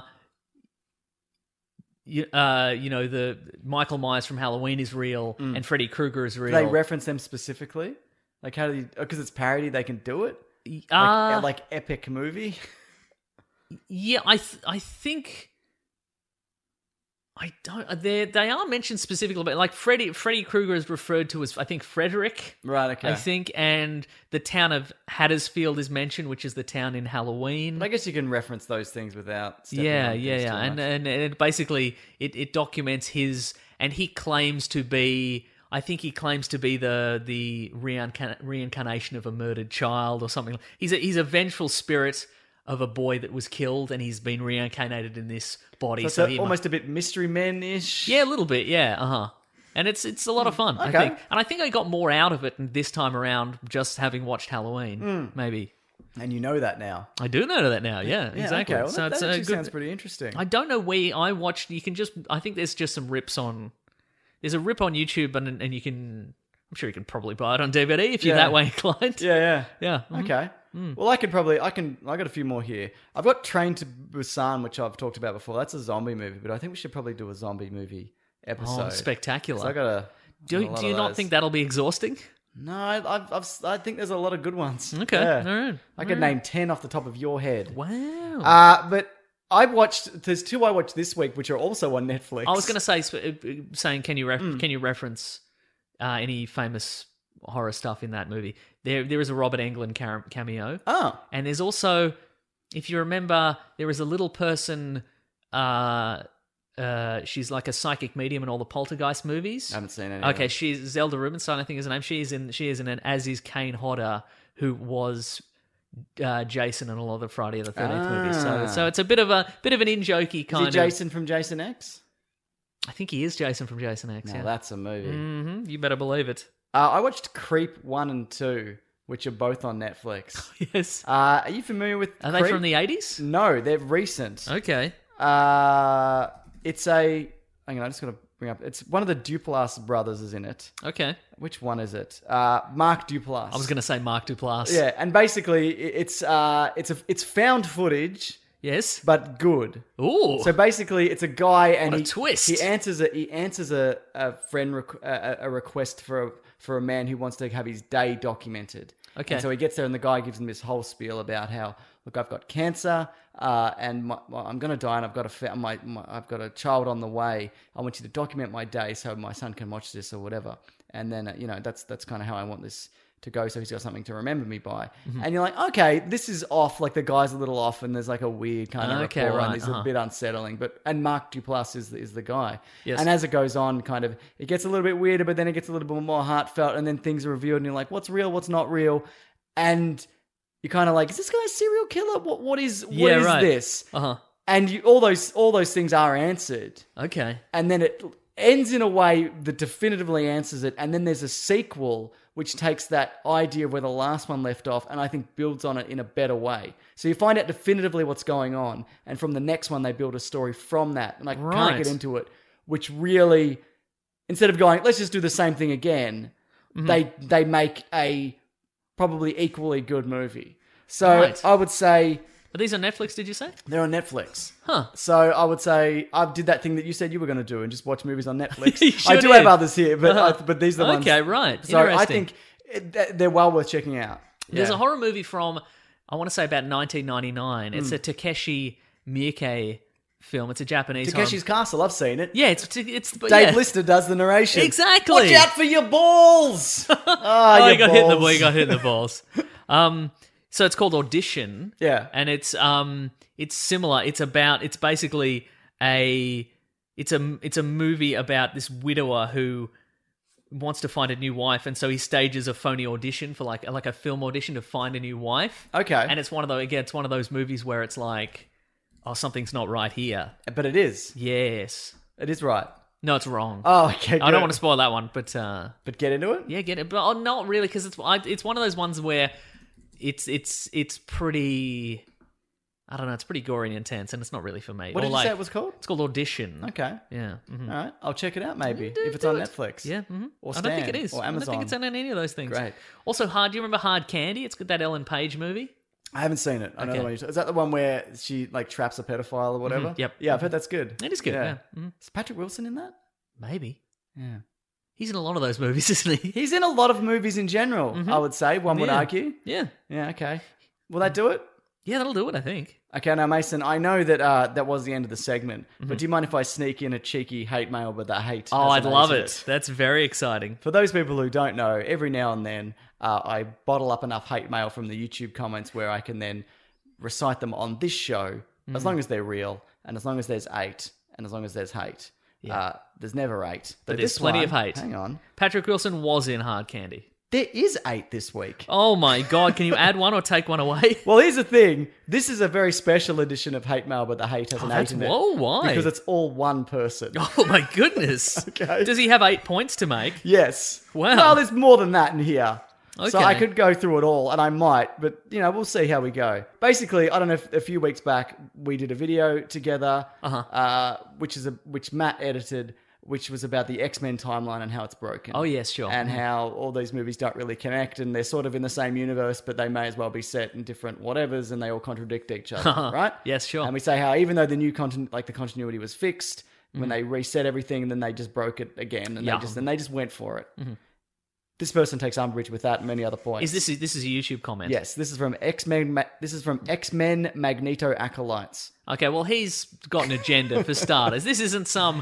Michael Myers from Halloween is real and Freddy Krueger is real. Do they reference them specifically? Like how do you? Because it's parody, they can do it. Like epic movie. Yeah, I think I don't. They are mentioned specifically, but like Freddy Krueger is referred to as, I think, Frederick. Right. Okay. I think, and the town of Hattersfield is mentioned, which is the town in Halloween. But I guess you can reference those things without. Stepping Yeah, on things yeah, too yeah, much. and it basically it documents his, and he claims to be. I think he claims to be the reincarnation of a murdered child or something. He's a vengeful spirit of a boy that was killed, and he's been reincarnated in this body. So, he almost a bit Mystery Men-ish. yeah, a little bit, yeah, And it's a lot of fun, I Okay. think. And I think I got more out of it this time around just having watched Halloween, maybe. And you know that now. I do know that now, yeah, exactly. Okay. Well, So that it's a actually good. sounds pretty interesting. I don't know where I watched. You can just. I think there's just some rips on. There's a rip on YouTube, and you can. I'm sure you can probably buy it on DVD if you're Yeah. that way inclined. Yeah. Yeah. mhm. Okay. Well, I got a few more here. I've got Train to Busan, which I've talked about before. That's a zombie movie, but I think we should probably do a zombie movie episode. Oh, spectacular. So I got a. do you not think that'll be exhausting? No, I think there's a lot of good ones. Okay, Yeah. all right. I could name 10 off the top of your head. Wow. But there's two I watched this week, which are also on Netflix. I was going to say, saying, can you reference any famous horror stuff in that movie? There is a Robert Englund cameo. Oh. And there's also, if you remember, there is a little person. She's like a psychic medium in all the Poltergeist movies. I haven't seen any. Okay, she's Zelda Rubinstein, I think is her name. She is in an, as is Kane Hodder, who was Jason in a lot of the Friday the 13th movies. So it's a bit of an in-jokey kind Is he Jason from Jason X? I think he is Jason from Jason X. No, yeah. that's a movie. Mm-hmm. You better believe it. I watched Creep 1 and 2, which are both on Netflix. Yes. Are you familiar with Are Creep? they from the 80s? No, they're recent. Okay. It's a... Hang on, I just got to bring up... It's one of the Duplass brothers is in it. Okay. Which one is it? Mark Duplass. I was going to say Mark Duplass. Yeah, and basically it's found footage... Yes. But good. Ooh. So basically, it's a guy, and What a twist. He answers a friend a request for a man who wants to have his day documented. Okay. And so he gets there, and the guy gives him this whole spiel about how, look, I've got cancer, and I'm going to die, and I've got I've got a child on the way. I want you to document my day so my son can watch this or whatever. And then that's kind of how I want this to go, so he's got something to remember me by. Mm-hmm. And you're like, okay, this is off, like the guy's a little off, and there's like a weird kind of Okay, rapport, right, and it's a bit unsettling. And Mark Duplass is the guy. Yes. And as it goes on, kind of, it gets a little bit weirder, but then it gets a little bit more heartfelt, and then things are revealed, and you're like, what's real, what's not real? And you're kind of like, is this guy a serial killer? What is right. this? Uh-huh. And all those things are answered. Okay. And then it ends in a way that definitively answers it, and then there's a sequel which takes that idea of where the last one left off and I think builds on it in a better way. So you find out definitively what's going on, and from the next one they build a story from that, and I can't get into it, which really, instead of going, let's just do the same thing again, they make a probably equally good movie. So I would say... Are these on Netflix, did you say? They're on Netflix. Huh. So I would say I did that thing that you said you were going to do and just watch movies on Netflix. You I do did. have others here, but these are the ones. Okay, right. So I Interesting. think they're well worth checking out. There's Yeah. a horror movie from, I want to say about 1999. It's a Takeshi Miike film. It's a Japanese Takeshi's horror. Castle, I've seen it. Yeah, it's Dave Lister does the narration. Exactly. Watch out for your balls! Oh, your he got hit in the balls. He got hit in the balls. So it's called Audition. Yeah. And it's similar. It's basically it's a movie about this widower who wants to find a new wife, and so he stages a phony audition for like a film audition to find a new wife. Okay. And it's one of those movies where it's like, oh, something's not right here. But it is. Yes. It is right. No, it's wrong. Oh, okay, I good. don't want to spoil that one, but But get into it? yeah, get it. But not really, because it's one of those ones where it's pretty. I don't know. It's pretty gory and intense, and it's not really for me. What Or did you say it was called? It's called Audition. Okay. Yeah. All right. I'll check it out maybe if it's Do on it. Netflix. Yeah. Or I don't think Stan, it is. or I don't Amazon. think it's on any of those things. Great. Also, Hard. Do you remember Hard Candy? It's got that Ellen Page movie. I haven't seen it. I know Okay. the one is that the one where she like traps a pedophile or whatever? Yep. Yeah, I've heard that's good. It is good, yeah. Is Patrick Wilson in that? Maybe. Yeah. He's in a lot of those movies, isn't he? He's in a lot of movies in general, I would say. One would Yeah. argue. Yeah. Yeah, okay. Will that do it? Yeah, that'll do it, I think. Okay, now Mason, I know that that was the end of the segment, but do you mind if I sneak in a cheeky hate mail with a hate? Oh, as I'd an love A to it. That's very exciting. For those people who don't know, every now and then I bottle up enough hate mail from the YouTube comments where I can then recite them on this show, as long as they're real, and as long as there's 8, and as long as there's hate. There's never 8. But there's plenty of hate. Hang on. Patrick Wilson was in Hard Candy. There is 8 this week. Oh my God, can you add one or take one away? Well, here's the thing. This is a very special edition of Hate Mail, but the hate has an 8 in it. Whoa, why? Because it's all one person. Oh my goodness. Okay. Does he have 8 points to make? Yes. Wow. Well, there's more than that in here. So Okay. I could go through it all, and I might, but, we'll see how we go. Basically, I don't know if a few weeks back, we did a video together, which Matt edited, which was about the X-Men timeline and how it's broken. Oh, yes, sure. And how all these movies don't really connect, and they're sort of in the same universe, but they may as well be set in different whatevers, and they all contradict each other, right? Yes, sure. And we say how even though the new content, like the continuity was fixed, when they reset everything, and then they just broke it again, and Yeah. they just went for it. This person takes umbrage with that and many other points. This is a YouTube comment? Yes, this is from X-Men. This is from X-Men Magneto Acolytes. Okay, well, he's got an agenda for starters. This isn't some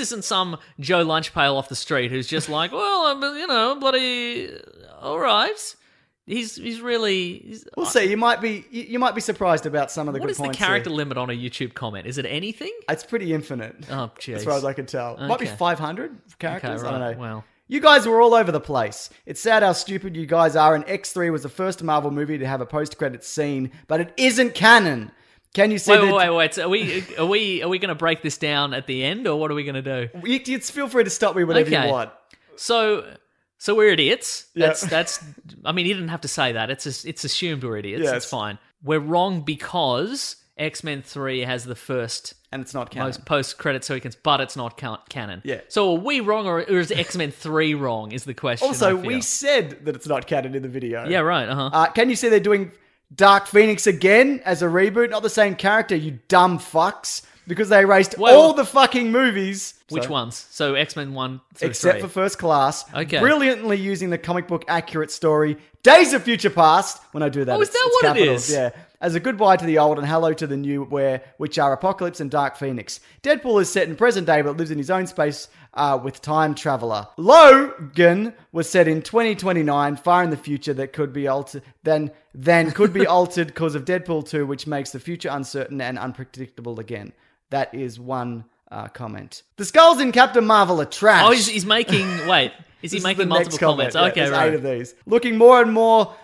Joe Lunchpail off the street who's just like, well, I'm bloody all right. He's really. We'll see. You might be surprised about some of the What good is the points. character here. limit on a YouTube comment? Is it anything? It's pretty infinite. Oh, jeez. As far as I can tell, Might be Okay. 500 characters. Okay, I don't right. know. Well. You guys were all over the place. It's sad how stupid you guys are, and X3 was the first Marvel movie to have a post-credits scene, but it isn't canon. Can you see Wait. So are we going to break this down at the end, or what are we going to do? You feel free to stop me whenever Okay. you want. So we're idiots. Yeah. That's. I mean, he didn't have to say that. It's assumed we're idiots. Yes. It's fine. We're wrong because X-Men 3 has the first And it's not canon. most post-credit sequence, but it's not canon. Yeah. So are we wrong, or is X-Men 3 wrong? Is the question. Also, I we feel. said that it's not canon in the video. Yeah. Right. Uh-huh. Can you see they're doing Dark Phoenix again as a reboot? Not the same character, you dumb fucks. Because they erased all the fucking movies. Which So- ones? So X-Men 1 through Except 3. for First Class. Okay. Brilliantly using the comic book accurate story Days of Future Past. When I do that, Oh, is it's that what it capitals. is? Yeah. As a goodbye to the old and hello to the new, which are Apocalypse and Dark Phoenix. Deadpool is set in present day but lives in his own space with Time Traveler. Logan was set in 2029, far in the future, that could be altered. Then could be altered because of Deadpool 2, which makes the future uncertain and unpredictable again. That is one comment. The skulls in Captain Marvel are trash. Oh, he's making. Wait, is he This making the next multiple comment. comments? Yeah, Okay, there's right. 8 of these. Looking more and more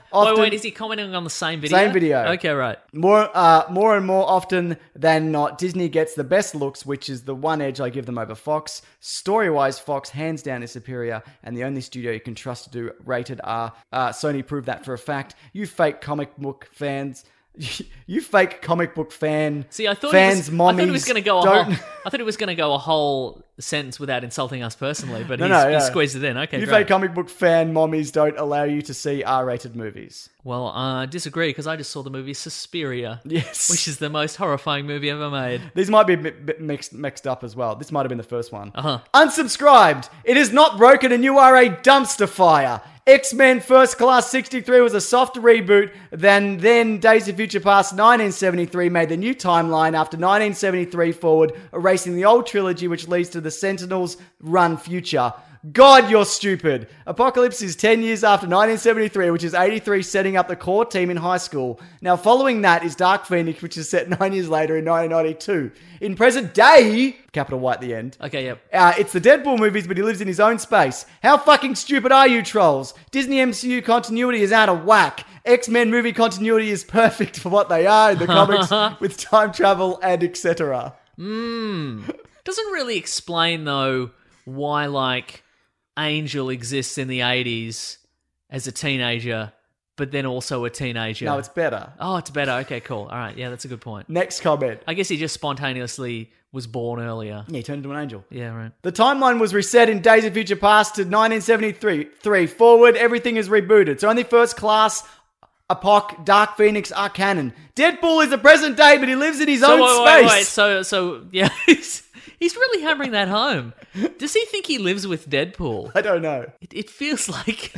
often... Wait, is he commenting on the same video? Same video. Okay, right. More and more often than not, Disney gets the best looks, which is the one edge I give them over Fox. Story-wise, Fox hands down is superior, and the only studio you can trust to do rated R. Sony proved that for a fact. You fake comic book fans... You fake comic book fan. See, I thought fans, I thought he was mommies, going to go don't- I thought he was going to go a whole sentence without insulting us personally, but he yeah. squeezed it in. Okay, You great. fake comic book fan mommies don't allow you to see R-rated movies. Well, I disagree because I just saw the movie Suspiria. Yes. Which is the most horrifying movie ever made. These might be a bit mixed up as well. This might have been the first one. Uh-huh. Unsubscribed. It is not broken and you are a dumpster fire. X-Men First Class 63 was a softer reboot than Days of Future Past 1973 made the new timeline after 1973 forward, erasing the old trilogy which leads to the Sentinels run future. God, you're stupid. Apocalypse is 10 years after 1973, which is 83 setting up the core team in high school. Now, following that is Dark Phoenix, which is set 9 years later in 1992. In present day, capital Y at the end. Okay, yep. It's the Deadpool movies, but he lives in his own space. How fucking stupid are you, trolls? Disney MCU continuity is out of whack. X-Men movie continuity is perfect for what they are in the comics with time travel and etc. Doesn't really explain, though, why, like, Angel exists in the 80s as a teenager, but then also a teenager. No, it's better. Oh, it's better. Okay, cool. All right, yeah, that's a good point. Next comment. I guess he just spontaneously was born earlier. Yeah, he turned into an angel. Yeah, right. The timeline was reset in Days of Future Past to 1973. Forward, everything is rebooted. So only First Class, Apoc, Dark Phoenix are canon. Deadpool is the present day, but he lives in his own space. Wait. So yeah, he's really hammering that home. Does he think he lives with Deadpool? I don't know. It feels like...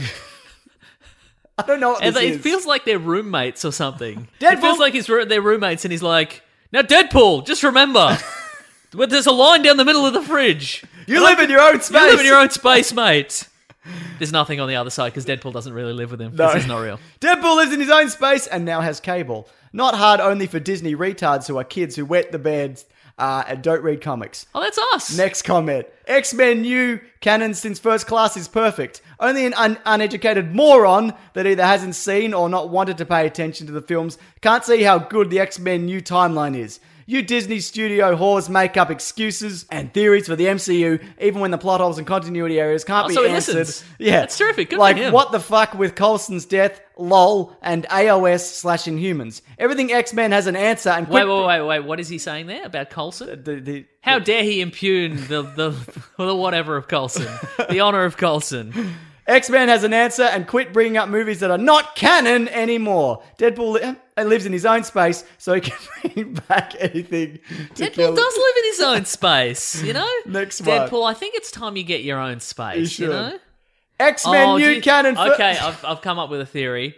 I don't know what this is. It feels like they're roommates or something. Deadpool- It feels like they're roommates and he's like, now Deadpool, just remember, there's a line down the middle of the fridge. You live in your own space. You live in your own space, mate. There's nothing on the other side because Deadpool doesn't really live with him. No. This is not real. Deadpool lives in his own space and now has cable. Not hard only for Disney retards who are kids who wet the beds and don't read comics. Oh, that's us. Next comment. X-Men new canon since First Class is perfect. Only an uneducated moron that either hasn't seen or not wanted to pay attention to the films can't see how good the X-Men new timeline is. You Disney studio whores make up excuses and theories for the MCU, even when the plot holes and continuity areas can't be so he answered. listens. Yeah, That's terrific. Good for like, him. what the fuck with Coulson's death, lol, and AOS/Inhumans. Everything X-Men has an answer. And Wait. What is he saying there about Coulson? How dare he impugn the whatever of Coulson, the honor of Coulson? X-Men has an answer and quit bringing up movies that are not canon anymore. Deadpool lives in his own space, so he can bring back anything to Deadpool does live in his own space, you know? Next one. Deadpool, I think it's time you get your own space, you should. know? X-Men new canon. Okay, I've come up with a theory.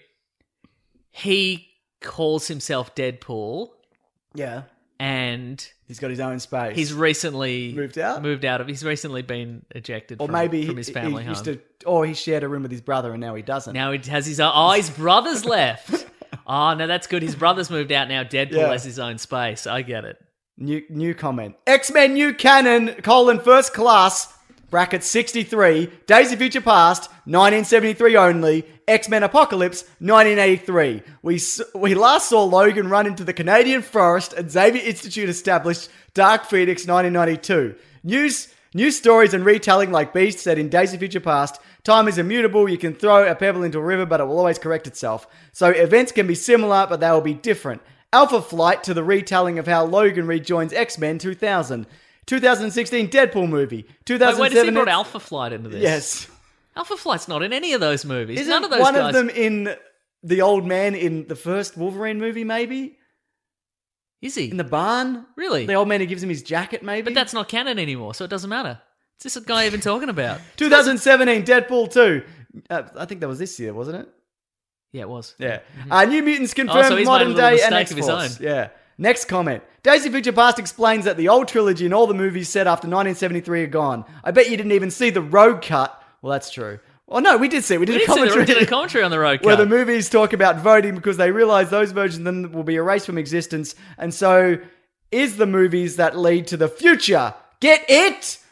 He calls himself Deadpool, Yeah. and He's got his own space. he's recently Moved out? He's recently been ejected or from, maybe from his family he home. used to, or he shared a room with his brother and now he doesn't. Now he has his own. Oh, his brother's left. Oh, no, that's good. His brother's moved out now. Deadpool Yeah. has his own space. I get it. New comment. X-Men new canon, First Class, bracket 63, Days of Future Past, 1973 only, X-Men Apocalypse, 1983. We last saw Logan run into the Canadian forest and Xavier Institute established Dark Phoenix, 1992. New stories and retelling like Beast said in Days of Future Past, time is immutable, you can throw a pebble into a river but it will always correct itself. So events can be similar but they will be different. Alpha Flight to the retelling of how Logan rejoins X-Men 2000. 2016 Deadpool movie. 2007. Wait, has he brought Alpha Flight into this? Yes. Alpha Flight's not in any of those movies. Isn't None of those one guys. of them in the old man in the first Wolverine movie, maybe? Is he? In the barn? Really? The old man who gives him his jacket, maybe? But that's not canon anymore, so it doesn't matter. What's this guy even talking about? 2017 Deadpool 2. I think that was this year, wasn't it? Yeah, it was. Yeah. New Mutants Oh, confirmed so he's modern made a little day and mistake of his X-Force. own. Yeah. Next comment. Days of Future Past explains that the old trilogy and all the movies set after 1973 are gone. I bet you didn't even see the road cut. Well, that's true. Oh, no, we did see it. We did a commentary. We did a commentary on the road where cut. the movies talk about voting because they realize those versions then will be erased from existence. And so is the movies that lead to the future. Get it?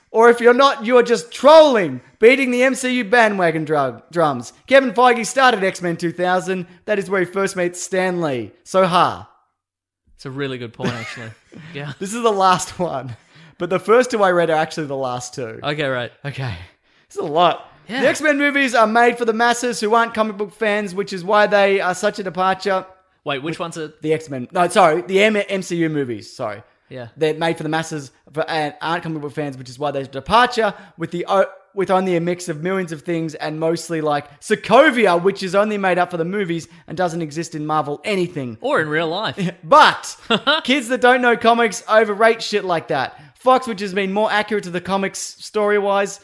Or if you're not, you're just trolling, beating the MCU bandwagon drums. Kevin Feige started X-Men 2000. That is where he first meets Stan Lee. So ha. It's a really good point, actually. Yeah. This is the last one. But the first two I read are actually the last two. Okay, right. Okay. This is a lot. Yeah. The X-Men movies are made for the masses who aren't comic book fans, which is why they are such a departure. Wait, which one's it? The X-Men. No, sorry. The MCU movies. Sorry. Yeah. They're made for the masses and aren't comic book fans, which is why there's a departure with only a mix of millions of things and mostly like Sokovia, which is only made up for the movies and doesn't exist in Marvel anything. Or in real life. But kids that don't know comics overrate shit like that. Fox, which has been more accurate to the comics story-wise,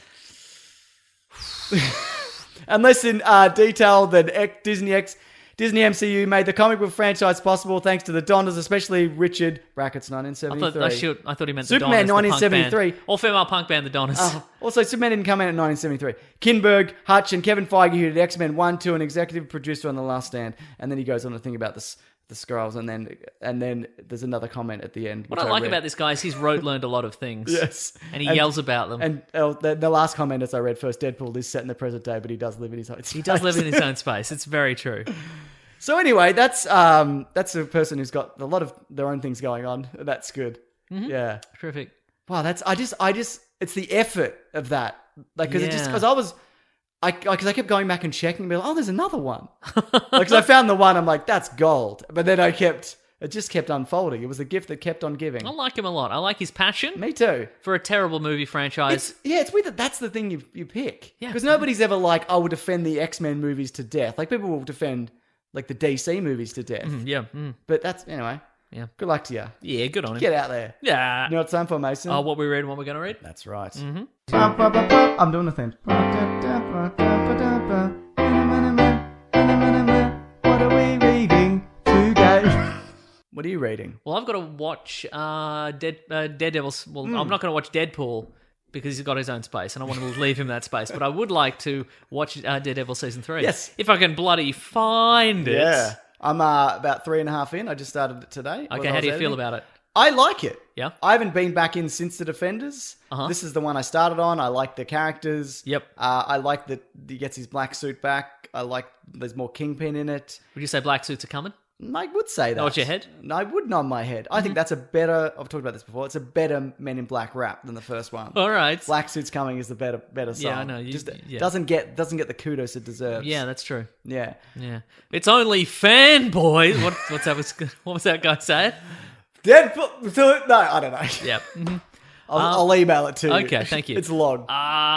and less in detail than Disney MCU made the comic book franchise possible thanks to the Donnas, especially Richard (brackets 1973). I thought he meant Superman the Donnas, 1973. All female punk band, the Donnas. Also, Superman didn't come out in 1973. Kinberg, Hutch, and Kevin Feige, who did X-Men 1, 2, and executive producer on The Last Stand. And then he goes on to think about the Skrulls, and then there's another comment at the end. What I like about this guy is he's learned a lot of things. Yes. And he yells about them. And the last comment, as I read first, Deadpool is set in the present day, but he does live in his own space. He does live in his own space. It's very true. So anyway, that's a person who's got a lot of their own things going on. That's good. Mm-hmm. Yeah. Terrific. Wow, I just it's the effort of that. Like, because I kept going back and checking and be like, oh, there's another one. Because I found the one, I'm like, that's gold. But then it just kept unfolding. It was a gift that kept on giving. I like him a lot. I like his passion. Me too. For a terrible movie franchise. It's weird that that's the thing you pick. Yeah. Because nobody's ever like, I will defend the X-Men movies to death. Like, people will defend like the DC movies to death. Yeah. Mm. But that's, anyway. Yeah. Good luck to you. Yeah, good on him. Get out there. Yeah. You know what it's time for, Mason? Oh, what we read and what we're going to read? That's right. Mm-hmm. I'm doing the thing. What are we reading today? What are you reading? Well, I've got to watch Daredevil's... Well, I'm not going to watch Deadpool because he's got his own space and I want to leave him that space. But I would like to watch Daredevil Season 3. Yes. If I can bloody find it. Yeah. I'm about 3.5 in. I just started it today. Okay, how do you feel about it? I like it. Yeah? I haven't been back in since The Defenders. Uh-huh. This is the one I started on. I like the characters. Yep. I like that he gets his black suit back. I like there's more Kingpin in it. Would you say black suits are coming? I would say that. Nod your head? No, I would nod my head. I think that's a better... I've talked about this before. It's a better Men in Black rap than the first one. All right. Black Suits Coming is the better song. Yeah, I know. Doesn't get the kudos it deserves. Yeah, that's true. Yeah. Yeah. It's only fanboys. What was that guy saying? Deadpool... No, I don't know. Yep. Mm-hmm. I'll email it to you. Okay, thank you. It's long.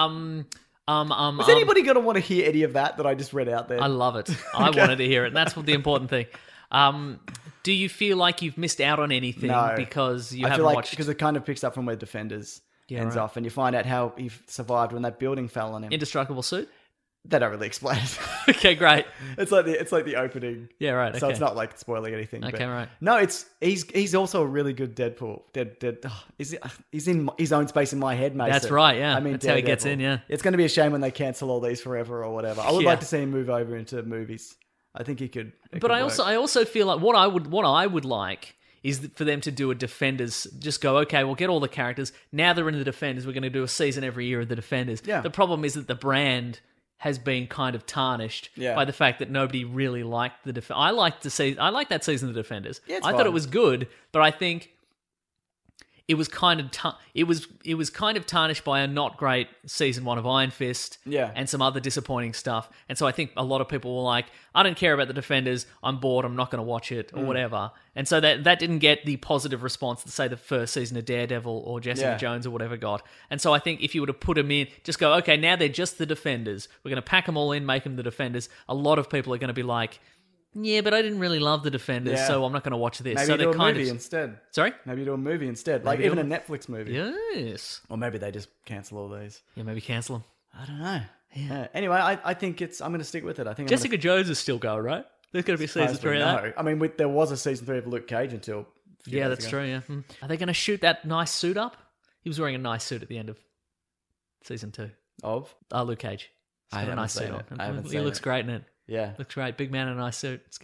Is anybody going to want to hear any of that I just read out there? I love it. I wanted to hear it. And that's the important thing. Do you feel like you've missed out on anything because you haven't watched? Because it kind of picks up from where Defenders ends off, and you find out how he survived when that building fell on him. Indestructible suit? They don't really explain it. Okay, great. It's like the opening. Yeah, right. So okay. it's not like spoiling anything. Okay, right. No, he's also a really good Deadpool. He's in his own space in my head, Mason. That's right. Yeah, I mean, that's how he gets in. Yeah, it's going to be a shame when they cancel all these forever or whatever. I would like to see him move over into movies. I think he could. But I also feel like what I would like is for them to do a Defenders. Just go, okay, we'll get all the characters. Now they're in the Defenders. We're going to do a season every year of the Defenders. Yeah. The problem is that the brand has been kind of tarnished by the fact that nobody really liked the Defenders. I like that season of the Defenders. Yeah, I thought it was good, but I think it was kind of it was kind of tarnished by a not great season 1 of Iron Fist, and some other disappointing stuff. And so I think a lot of people were like, I don't care about the Defenders. I'm bored. I'm not going to watch it or whatever. And so that didn't get the positive response that, say, the first season of Daredevil or Jessica Jones or whatever got. And so I think if you were to put them in, just go, okay, now they're just the Defenders. We're going to pack them all in, make them the Defenders. A lot of people are going to be like, yeah, but I didn't really love the Defenders, so I'm not going to watch this. Maybe so do a movie instead. Sorry? Maybe do a movie instead. Like even a Netflix movie. Yes. Or maybe they just cancel all these. Yeah, maybe cancel them. I don't know. Yeah. Anyway, I think I'm going to stick with it. I think Jessica Jones is still going, right? There's going to be a season 3 of that. I mean, there was a season 3 of Luke Cage until... Yeah, that's true, yeah. Are they going to shoot that nice suit up? He was wearing a nice suit at the end of season 2. Of? Luke Cage. He's got a nice suit on. I haven't He seen looks it. great in it. Yeah. Looks great. Big man in a nice suit. It's good.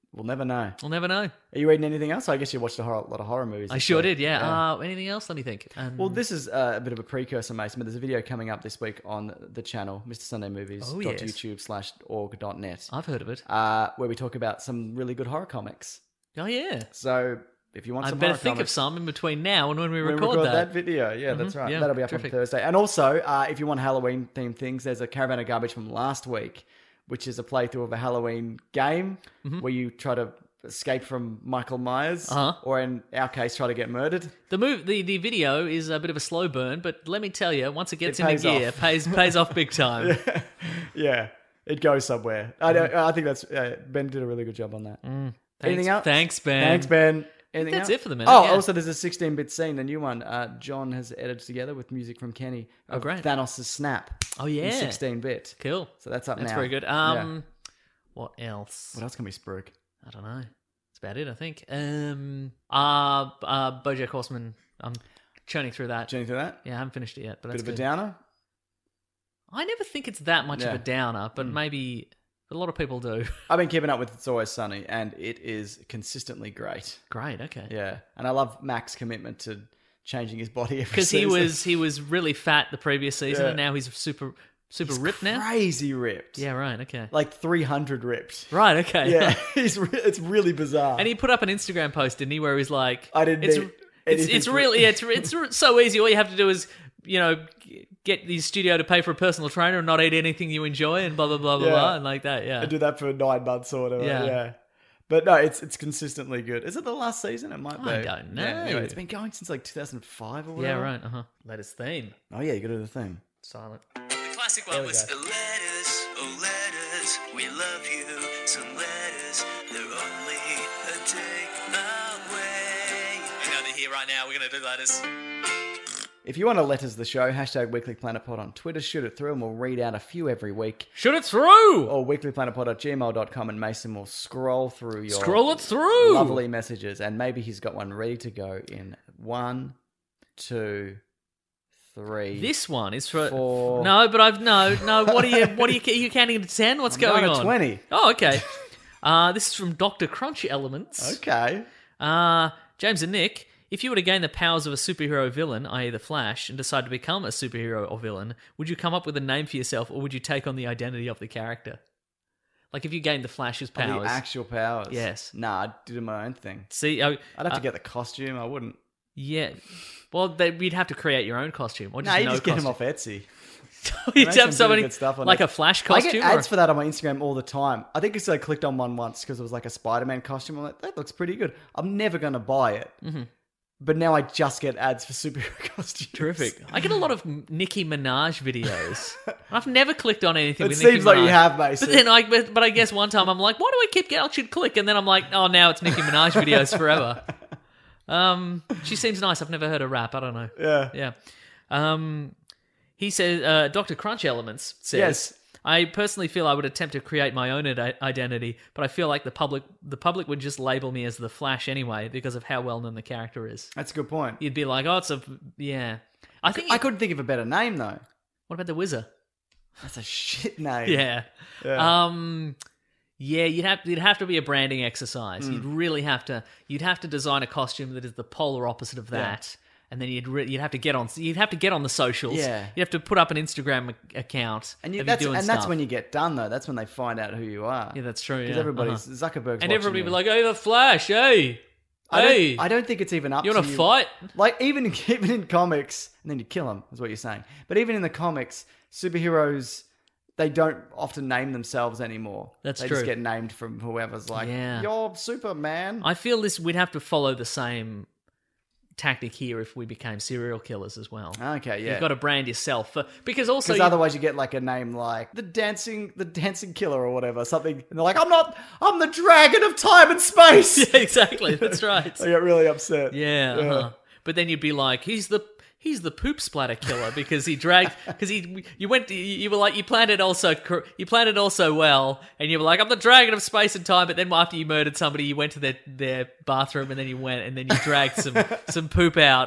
We'll never know. We'll never know. Are you reading anything else? I guess you watched a lot of horror movies. I this sure week. did, yeah. Anything else? Let me think. Well, this is a bit of a precursor, Mason, but there's a video coming up this week on the channel, Mr. Sunday Movies, Oh, yes. .youtube/org.net, I've heard of it. where we talk about some really good horror comics. Oh, yeah. So if you want I some better horror think of comics, some in between now and when we when we record that. video. Yeah, that's right. Yeah, That'll be up terrific. on Thursday. And also, if you want Halloween-themed things, there's a Caravan of Garbage from last week, which is a playthrough of a Halloween game where you try to escape from Michael Myers, or in our case, try to get murdered. The video is a bit of a slow burn, but let me tell you, once it gets It into pays gear, off. pays off big time. Yeah, it goes somewhere. I think that's Ben did a really good job on that. Anything else? Thanks, Ben. Thanks, Ben. Anything that's else? it for the minute, Oh, yeah. also there's a 16-bit scene, the new one. John has edited together with music from Kenny. Of great. Thanos' snap. Oh, yeah. In 16-bit. Cool. So that's up That's now. very good. Yeah. What else? What else can we spruik? I don't know. That's about it, I think. BoJack Horseman. I'm churning through that. Journey through that? Yeah, I haven't finished it yet, but Bit that's of a good. downer? I never think it's that much of Yeah. a downer, but maybe a lot of people do. I've been keeping up with It's Always Sunny, and it is consistently great. Great, okay. Yeah, and I love Mac's commitment to changing his body every Because season. he was really fat the previous season, Yeah. and now he's super He's ripped now. crazy ripped. Yeah, right. Okay. Like 300 ripped. Right. Okay. Yeah, it's really bizarre. And he put up an Instagram post, didn't he, where he's like, I didn't It's need it's anything really it's so easy. All you have to do is get the studio to pay for a personal trainer and not eat anything you enjoy, and blah blah blah blah Yeah. blah, and like that. Yeah. I do that for 9 months or whatever. Yeah. Yeah. But no, it's consistently good. Is it the last season? It might be. I don't know. Yeah, anyway, it's been going since like 2005 or Yeah. whatever. Right. Latest theme. Oh yeah, you got to do the theme. Silent. The classic one was letters, oh letters, we love you. Some letters, they're only a day away. You know they're here right now. We're gonna do letters. If you want to let us the show, hashtag weeklyplanetpod on Twitter, shoot it through and we'll read out a few every week. Shoot it through. Or weeklyplanetpod@gmail.com, and Mason will scroll through your Scroll it through. lovely messages, and maybe he's got one ready to go in 1, 2, 3. This one is for 4. no, but I've no. What are you counting to 10? What's I'm going going to on? 20. Oh, okay. This is from Dr. Crunch Elements. Okay. James and Nick, if you were to gain the powers of a superhero villain, i.e. the Flash, and decide to become a superhero or villain, would you come up with a name for yourself, or would you take on the identity of the character? Like if you gained the Flash's Oh, powers. the actual powers. Yes. Nah, I'd do my own thing. See, I'd have to get the costume. I wouldn't. Yeah. Well, you'd have to create your own costume. Or just Nah, you no just get him costume. off Etsy. You'd Make have some really somebody good stuff on like it. a Flash I costume. get ads for that on my Instagram all the time. I think I clicked on one once because it was like a Spider-Man costume. I'm like, that looks pretty good. I'm never going to buy it. Mm-hmm. But now I just get ads for superhero costumes. Terrific. I get a lot of Nicki Minaj videos. I've never clicked on anything It with Nicki seems like you Minaj. have, Mason. But then but I guess one time I'm like, why do I keep getting? I should click, and then I'm like, oh, now it's Nicki Minaj videos forever. She seems nice. I've never heard her rap. I don't know. Yeah. He says, Dr. Crunch Elements says, Yes. I personally feel I would attempt to create my own identity, but I feel like the public would just label me as the Flash anyway because of how well known the character is. That's a good point. You'd be like, oh, it's a yeah. I think I couldn't think of a better name, though. What about the Wizard? That's a shit name. Yeah. Yeah, you'd have to be a branding exercise. You'd really have to. You'd have to design a costume that is the polar opposite of that, and then you'd have to get on. You'd have to get on the socials. Yeah. You'd have to put up an Instagram account. And, of that's, you doing and that's stuff. when you get done, though. That's when they find out who you are. Yeah, that's true. Because Yeah. everybody's Zuckerberg's and watching everybody you. be like, "Hey, the Flash! Hey, hey! I don't think it's even up You to want to fight?" Like, even in comics, and then you kill them, is what you're saying. But even in the comics, superheroes, they don't often name themselves anymore. That's they true. just get named from whoever's like, Yeah. you're Superman. I feel we'd have to follow the same tactic here if we became serial killers as well. Okay, yeah. You've got to brand yourself because also Because otherwise you get like a name like the dancing killer or whatever, something, and they're like, I'm the dragon of time and space. Yeah, exactly. That's right. They get really upset. Yeah. But then you'd be like, he's the poop splatter killer because you planned it also well, and you were like, I'm the dragon of space and time. But then after you murdered somebody, you went to their bathroom and then you dragged some poop out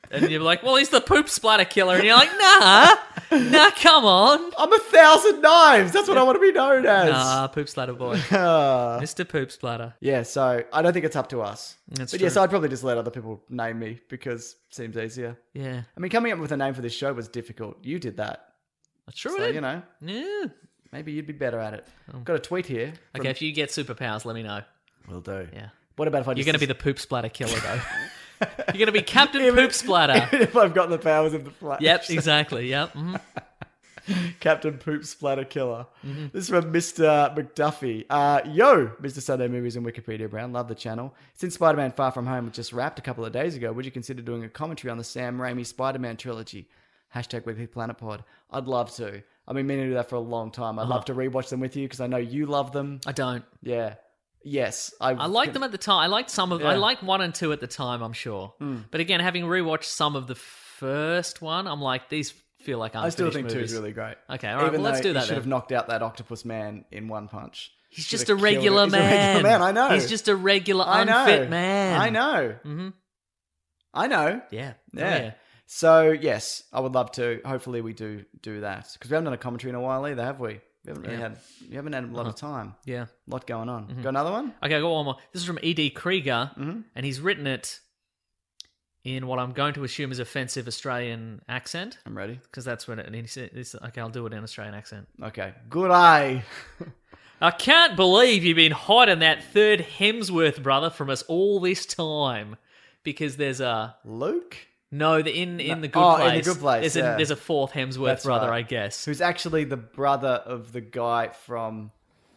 And you're like, well, he's the poop splatter killer. And you're like, nah, come on. I'm 1,000 knives. That's what I want to be known as. Nah, poop splatter boy. Mr. Poop Splatter. Yeah, so I don't think it's up to us. That's but true. yeah, so I'd probably just let other people name me because it seems easier. Yeah. I mean, coming up with a name for this show was difficult. You did that. Sure So, did. you know, Yeah. maybe you'd be better at it. Got a tweet here. Okay, if you get superpowers, let me know. Will do. Yeah. What about if I You're just... going to be the poop splatter killer, though. You're going to be Captain Poop Splatter. if I've got the powers of the Flash. Yep, exactly. Yep. Mhm. Captain Poop Splatter Killer. This is from Mr. McDuffie. Yo, Mr. Sunday Movies and Wikipedia Brown. Love the channel. Since Spider-Man Far From Home was just wrapped a couple of days ago, would you consider doing a commentary on the Sam Raimi Spider-Man trilogy? # Weekly Planet Pod. I'd love to. I've been meaning to do that for a long time. I'd love to rewatch them with you because I know you love them. I don't. Yeah. Yes. I liked them at the time. I liked some of. Yeah. I liked 1 and 2 at the time. I'm sure. But again, having rewatched some of the first one, I'm like, these feel like I still unfinished think 2 movies. is really great. Okay, all right. Even Well, let's though do that. He should Then. have knocked out that octopus man in one punch. He's Should just have a killed regular him. He's man. a regular man. I know. He's just a regular I know. unfit man. I know. Mm-hmm. I know. Yeah. Oh, Yeah. So, yes, I would love to. Hopefully we do that. Because we haven't done a commentary in a while either, have we? We haven't really you haven't had a lot of time. Yeah. A lot going on. Got another one? Okay, I got one more. This is from E.D. Krieger, Mm-hmm. and he's written it in what I'm going to assume is offensive Australian accent, I'm ready. because that's what it. And he said, okay, I'll do it in Australian accent. Okay. Good eye. I can't believe you've been hiding that third Hemsworth brother from us all this time, because there's a Luke? no in the good Oh, place. in The Good Place, yeah. There's a fourth Hemsworth That's brother, right. I guess. Who's actually the brother of the guy from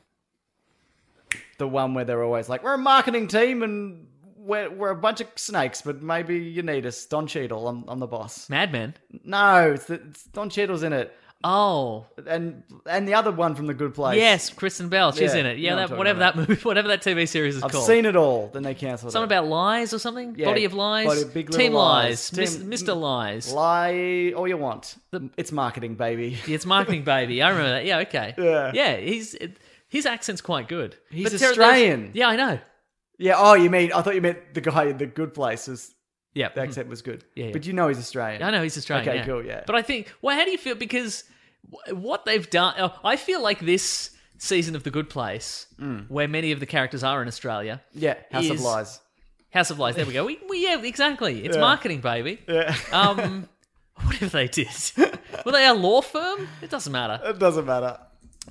the one where they're always like, we're a marketing team and we're a bunch of snakes, but maybe you need us. Don Cheadle, I'm the boss. Madman. No, it's Don Cheadle's in it. Oh, And the other one from The Good Place. yes, Kristen Bell. She's Yeah, in it. you know Yeah, what I'm whatever talking that movie, whatever that TV series is I've called. seen it all. Then they cancelled Something it. about lies or something? Yeah, Body of Lies? Big Little Team Lies. Team- Mr. Lies. Lie all you want. It's marketing, baby. Yeah, it's Marketing Baby. I remember that. Yeah, okay. Yeah. Yeah, his accent's quite good. He's But Australian. Yeah, I know. Yeah, oh, I thought you meant the guy in The Good Place. Yeah. The accent was good. Yeah, yeah. But you know he's Australian. I know he's Australian. Okay, yeah. cool, yeah. But I think, well, how do you feel? Because what they've done, I feel like this season of The Good Place, where many of the characters are in Australia, Yeah, House of is- Lies. House of Lies. There we go. Yeah, exactly. It's Marketing Baby. Yeah. What if they did? Were they a law firm? It doesn't matter. It doesn't matter.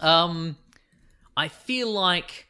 I feel like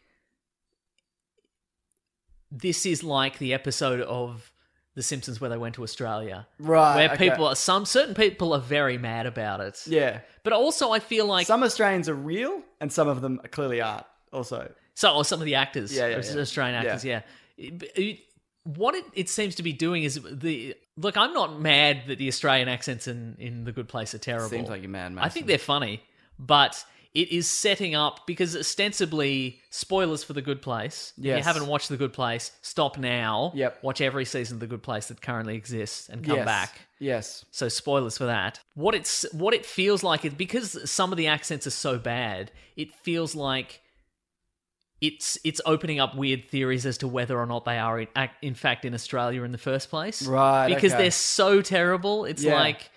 this is like the episode of The Simpsons where they went to Australia. Right, Where okay. certain people are very mad about it. Yeah. But also I feel like Some Australians are real, and some of them clearly aren't also. or some of the actors, Yeah, Australian actors, yeah. What it seems to be doing is look, I'm not mad that the Australian accents in The Good Place are terrible. Seems like you're mad, I think they're funny, but it is setting up, because ostensibly, spoilers for The Good Place. If you Yes. haven't watched The Good Place, stop now. Yep. Watch every season of The Good Place that currently exists and come Yes. back. Yes. So spoilers for that. What it feels like is, because some of the accents are so bad, it feels like it's opening up weird theories as to whether or not they are in fact in Australia in the first place. Right, Because okay. they're so terrible. It's Yeah. like,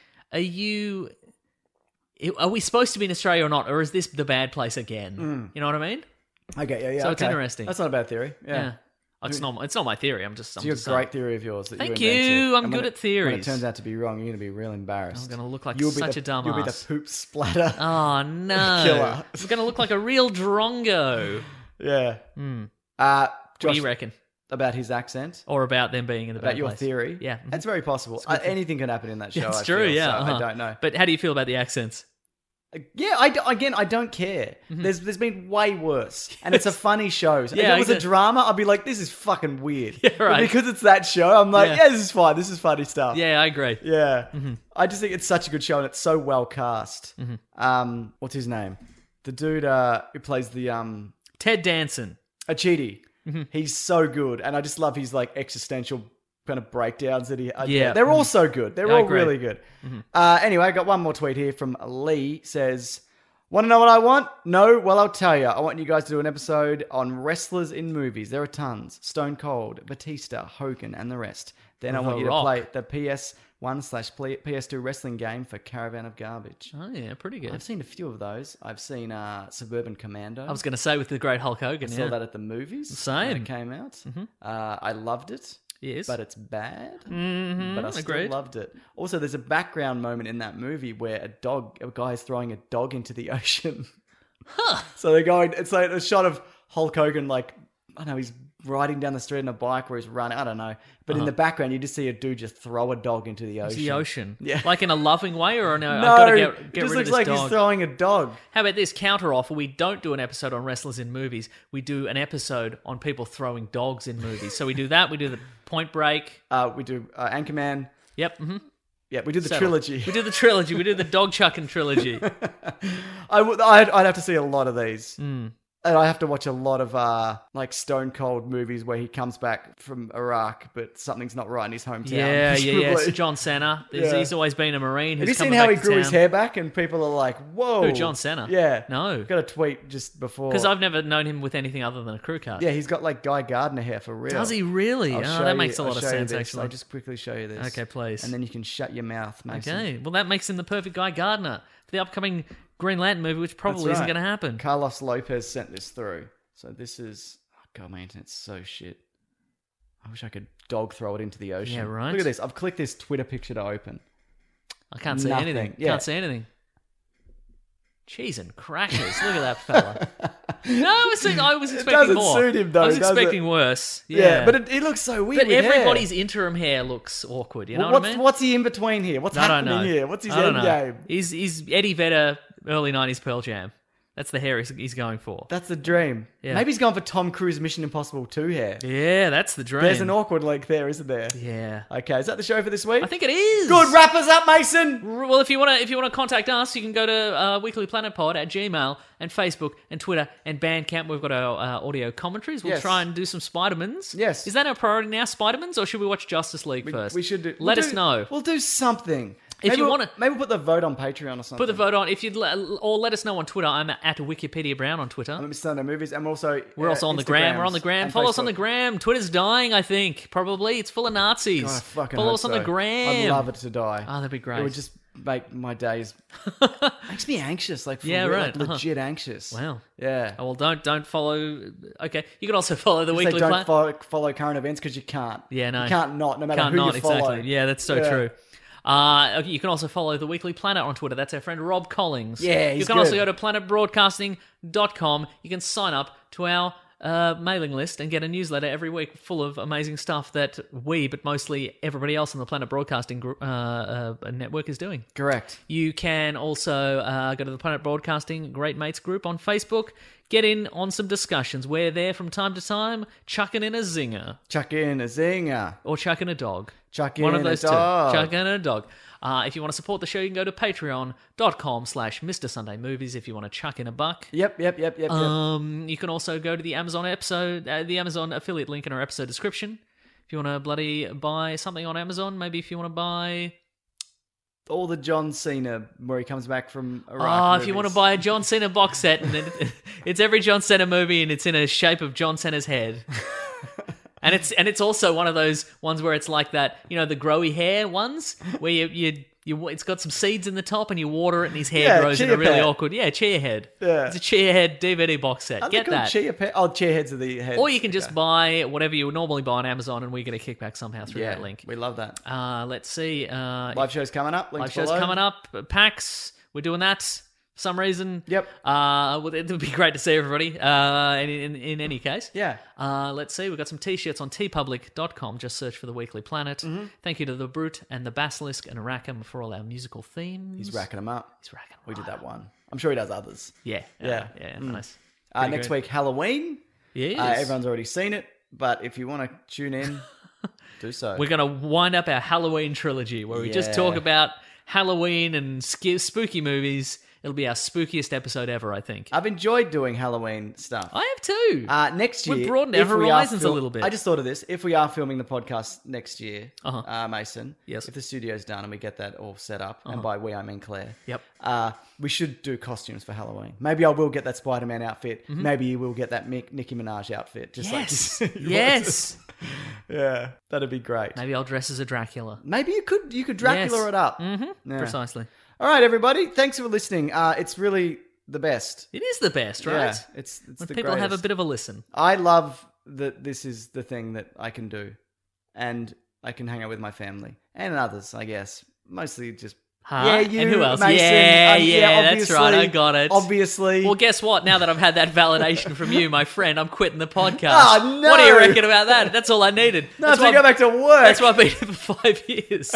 are we supposed to be in Australia or not? Or is this the bad place again? You know what I mean? Okay, yeah. So it's okay. interesting. That's not a bad theory. Yeah. Yeah. It's not my theory. I'm It's a just great saying. theory of yours that Thank you invented. you. I'm And good when at theories. When it turns out to be wrong, you're going to be real embarrassed. I'm going to look like You'll be such the- a dumbass. You'll be the poop splatter. Oh, no. Killer. I'm going to look like a real drongo. Yeah. What do Josh, you reckon? about his accent? Or about them being in the About bad your place? theory? Yeah. It's very possible. Anything can happen in that show. It's I true, feel, yeah. so uh-huh. I don't know. But how do you feel about the accents? Yeah, I don't care. There's been way worse, and it's a funny show. So Yeah, if it was a exactly. drama, I'd be like, this is fucking weird. Yeah, But right. because it's that show, I'm like, Yeah. yeah, this is fine. This is funny stuff. Yeah, I agree. Yeah. I just think it's such a good show, and it's so well cast. What's his name? The dude who plays the Ted Danson. Achidi. He's so good, and I just love his like existential kind of breakdowns that he. Yeah. they're all so good. They're I all agree. really good. Anyway, I got one more tweet here from Lee. Says, "Want to know what I want? No. Well, I'll tell you. I want you guys to do an episode on wrestlers in movies. There are tons: Stone Cold, Batista, Hogan, and the rest. then I want The you to Rock. play the PS1/PS2 wrestling game for Caravan of Garbage. Oh yeah, pretty good. I've seen a few of those. I've seen Suburban Commando. I was going to say with the great Hulk Hogan. I yeah. saw that at the movies. Same. when it came out. I loved it. Yes. But it's bad. Mhm, But I still agreed. loved it. Also, there's a background moment in that movie where a guy is throwing a dog into the ocean. So they're going, it's like a shot of Hulk Hogan, like, I don't know, he's riding down the street on a bike or he's running, I don't know. But in the background, you just see a dude just throw a dog into the ocean. Into the ocean. Yeah. Like in a loving way or no? I've No, got to it get just rid looks of like this dog. he's throwing a dog. How about this counter offer? We don't do an episode on wrestlers in movies. We do an episode on people throwing dogs in movies. So we do that. We do the Point Break. We do Anchorman. Yep. Mm-hmm. Yeah, we do the Settle. trilogy. We do the trilogy. We do the dog chucking trilogy. I'd have to see a lot of these. And I have to watch a lot of like Stone Cold movies where he comes back from Iraq, but something's not right in his hometown. Yeah. presumably. It's John Cena. Yeah. He's always been a Marine. Have who's you seen coming how back he to grew his town. hair back? And people are like, whoa. Who, John Cena? Yeah. No. Got a tweet just before. Because I've never known him with anything other than a crew cut. Yeah, he's got like Guy Gardner hair for real. Does he really? I'll Oh, show that you- makes a lot I'll of show you sense, this. actually. I'll just quickly show you this. Okay, please. And then you can shut your mouth, Mason. Okay. Well, that makes him the perfect Guy Gardner for the upcoming Green Lantern movie, which probably That's isn't right. going to happen. Carlos Lopez sent this through. So this is... Oh, God, my internet's so shit. I wish I could dog throw it into the ocean. Yeah, right. Look at this. I've clicked this Twitter picture to open. I can't see Nothing. anything. Yeah. Can't see anything. Cheese and crackers. Look at that fella. No, I was expecting doesn't more. suit him, though, I was does expecting it? worse. Yeah, but it looks so weird But with hair. everybody's interim hair looks awkward. You know What's, what I mean? what's he in between here? What's I don't happening know. here? What's his I don't end know. game? He's Eddie Vedder, early 90s Pearl Jam. That's the hair he's going for. That's the dream. Yeah. Maybe he's going for Tom Cruise Mission Impossible 2 hair. Yeah, that's the dream. There's an awkward link there, isn't there? Yeah. Okay, is that the show for this week? I think it is. Good, wrap us up, Mason! Well, if you want to contact us, you can go to Weekly Planet Pod at Gmail and Facebook and Twitter and Bandcamp. We've got our audio commentaries. We'll Yes. try and do some Spider-Mans. Yes. Is that our priority now, Spider-Mans, or should we watch Justice League first? We should do... Let us know. We'll do something. If Maybe you we'll- wanna- Maybe we'll put the vote on Patreon or something. Put the vote on. If you'd or let us know on Twitter. I'm at Wikipedia Brown on Twitter. I'm Sunday Movies, and we're also on the gram. We're on the gram. and Follow us on the Facebook. gram. Twitter's dying, I think. Probably. It's full of Nazis. God, I fucking Follow hope us on the so. gram. I'd love it to die. Oh, that'd be great. It would just make my days... makes me anxious, like, for Yeah, real, right. like, legit anxious. Wow. Yeah. Oh, well, don't follow. Okay, you can also follow the Say Weekly don't Planet. follow current events because you can't. Yeah, no. You can't not, no matter Can't who not, you follow. exactly. Yeah, that's so Yeah. true. Okay, you can also follow the Weekly Planet on Twitter. That's our friend Rob Collins. Yeah, You he's can also good. go to planetbroadcasting.com. You can sign up to our mailing list and get a newsletter every week full of amazing stuff that we, but mostly everybody else in the Planet Broadcasting network is doing. Correct. You can also go to the Planet Broadcasting Great Mates group on Facebook. Get in on some discussions. We're there from time to time, chucking in a zinger. Chuck in a zinger. Or chucking a dog. Chuck One in of those a dog. two. Chuck in a dog. If you want to support the show, you can go to patreon.com/Mr. Sunday Movies if you want to chuck in a buck. Yep. You can also go to the Amazon the Amazon affiliate link in our episode description. If you want to bloody buy something on Amazon, maybe if you want to buy... All the John Cena where he comes back from Iraq. Oh, if you want to movies. buy a John Cena box set, and it's every John Cena movie, and it's in a shape of John Cena's head. And it's also one of those ones where it's like that, you know, the growy hair ones where you it's got some seeds in the top and you water it and his hair Yeah, grows in a chia really pet. awkward. Yeah, chia head. Yeah. It's a chia head DVD box set. Aren't they Get called that. Chia pet? Oh, chia heads of the head. Or you can just buy whatever you would normally buy on Amazon, and we get a kickback somehow through that link. We love that. Let's see. Live shows coming up. Links Live shows below. coming up. PAX, we're doing that for some reason. Yep. Well, it would be great to see everybody. In any case. Yeah. Let's see. We've got some t-shirts on tpublic.com. Just search for The Weekly Planet. Mm-hmm. Thank you to The Brute and The Basilisk and Arachem for all our musical themes. He's racking them up. He's racking 'em We did right that one. I'm sure he does others. Yeah. Yeah. Nice. Next Pretty good. week, Halloween. Yes. Everyone's already seen it, but if you want to tune in, do so. We're going to wind up our Halloween trilogy where we just Yeah. talk about Halloween and spooky movies It'll be our spookiest episode ever, I think. I've enjoyed doing Halloween stuff. I have too. Next year, We've broadened our if we are horizons a little bit. I just thought of this. If we are filming the podcast next year, Uh-huh. Mason, Yes. if the studio's done and we get that all set up, and by we I mean Claire, Yep. we should do costumes for Halloween. Maybe I will get that Spider-Man outfit. Mm-hmm. Maybe you will get that Nicki Minaj outfit. Just Yes. like you Yes. yeah, that'd be great. Maybe I'll dress as a Dracula. Maybe you could Dracula Yes. it up. Mm-hmm. Yeah. Precisely. All right, everybody. Thanks for listening. It's really the best. It is the best, right? Yeah, it's when the people have a greatest. bit of a listen. I love that this is the thing that I can do, and I can hang out with my family and others. I guess mostly just Huh? yeah, you and who else? Mason. Yeah, that's obviously, right. I got it. Obviously. Well, guess what? Now that I've had that validation from you, my friend, I'm quitting the podcast. Oh, no. What do you reckon about that? That's all I needed. no, that's to why go back to work. That's why I've been here for 5 years.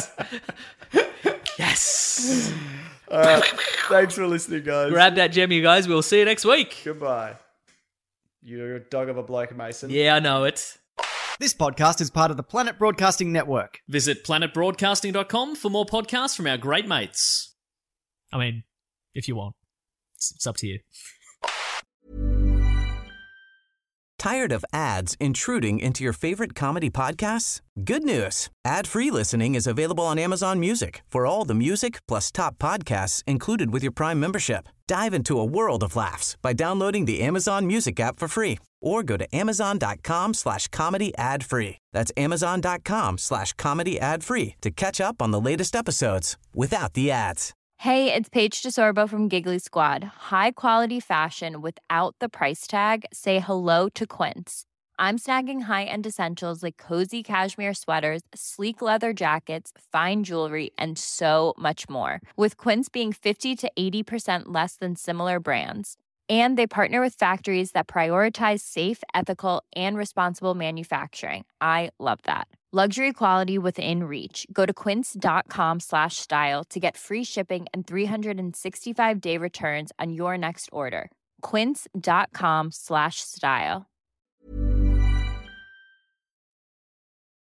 Yes. All right. Thanks for listening, guys. Grab that gem, you guys. We'll see you next week. Goodbye. You're a dog of a bloke, Mason. Yeah, I know it. This podcast is part of the Planet Broadcasting Network. Visit planetbroadcasting.com for more podcasts from our great mates. I mean, if you want. It's up to you. Tired of ads intruding into your favorite comedy podcasts? Good news. Ad-free listening is available on Amazon Music for all the music plus top podcasts included with your Prime membership. Dive into a world of laughs by downloading the Amazon Music app for free or go to amazon.com/comedy ad-free. That's amazon.com/comedy ad-free to catch up on the latest episodes without the ads. Hey, it's Paige DeSorbo from Giggly Squad. High quality fashion without the price tag. Say hello to Quince. I'm snagging high-end essentials like cozy cashmere sweaters, sleek leather jackets, fine jewelry, and so much more. With Quince being 50 to 80% less than similar brands. And they partner with factories that prioritize safe, ethical, and responsible manufacturing. I love that. Luxury quality within reach. Go to quince.com/style to get free shipping and 365-day returns on your next order. Quince.com/style.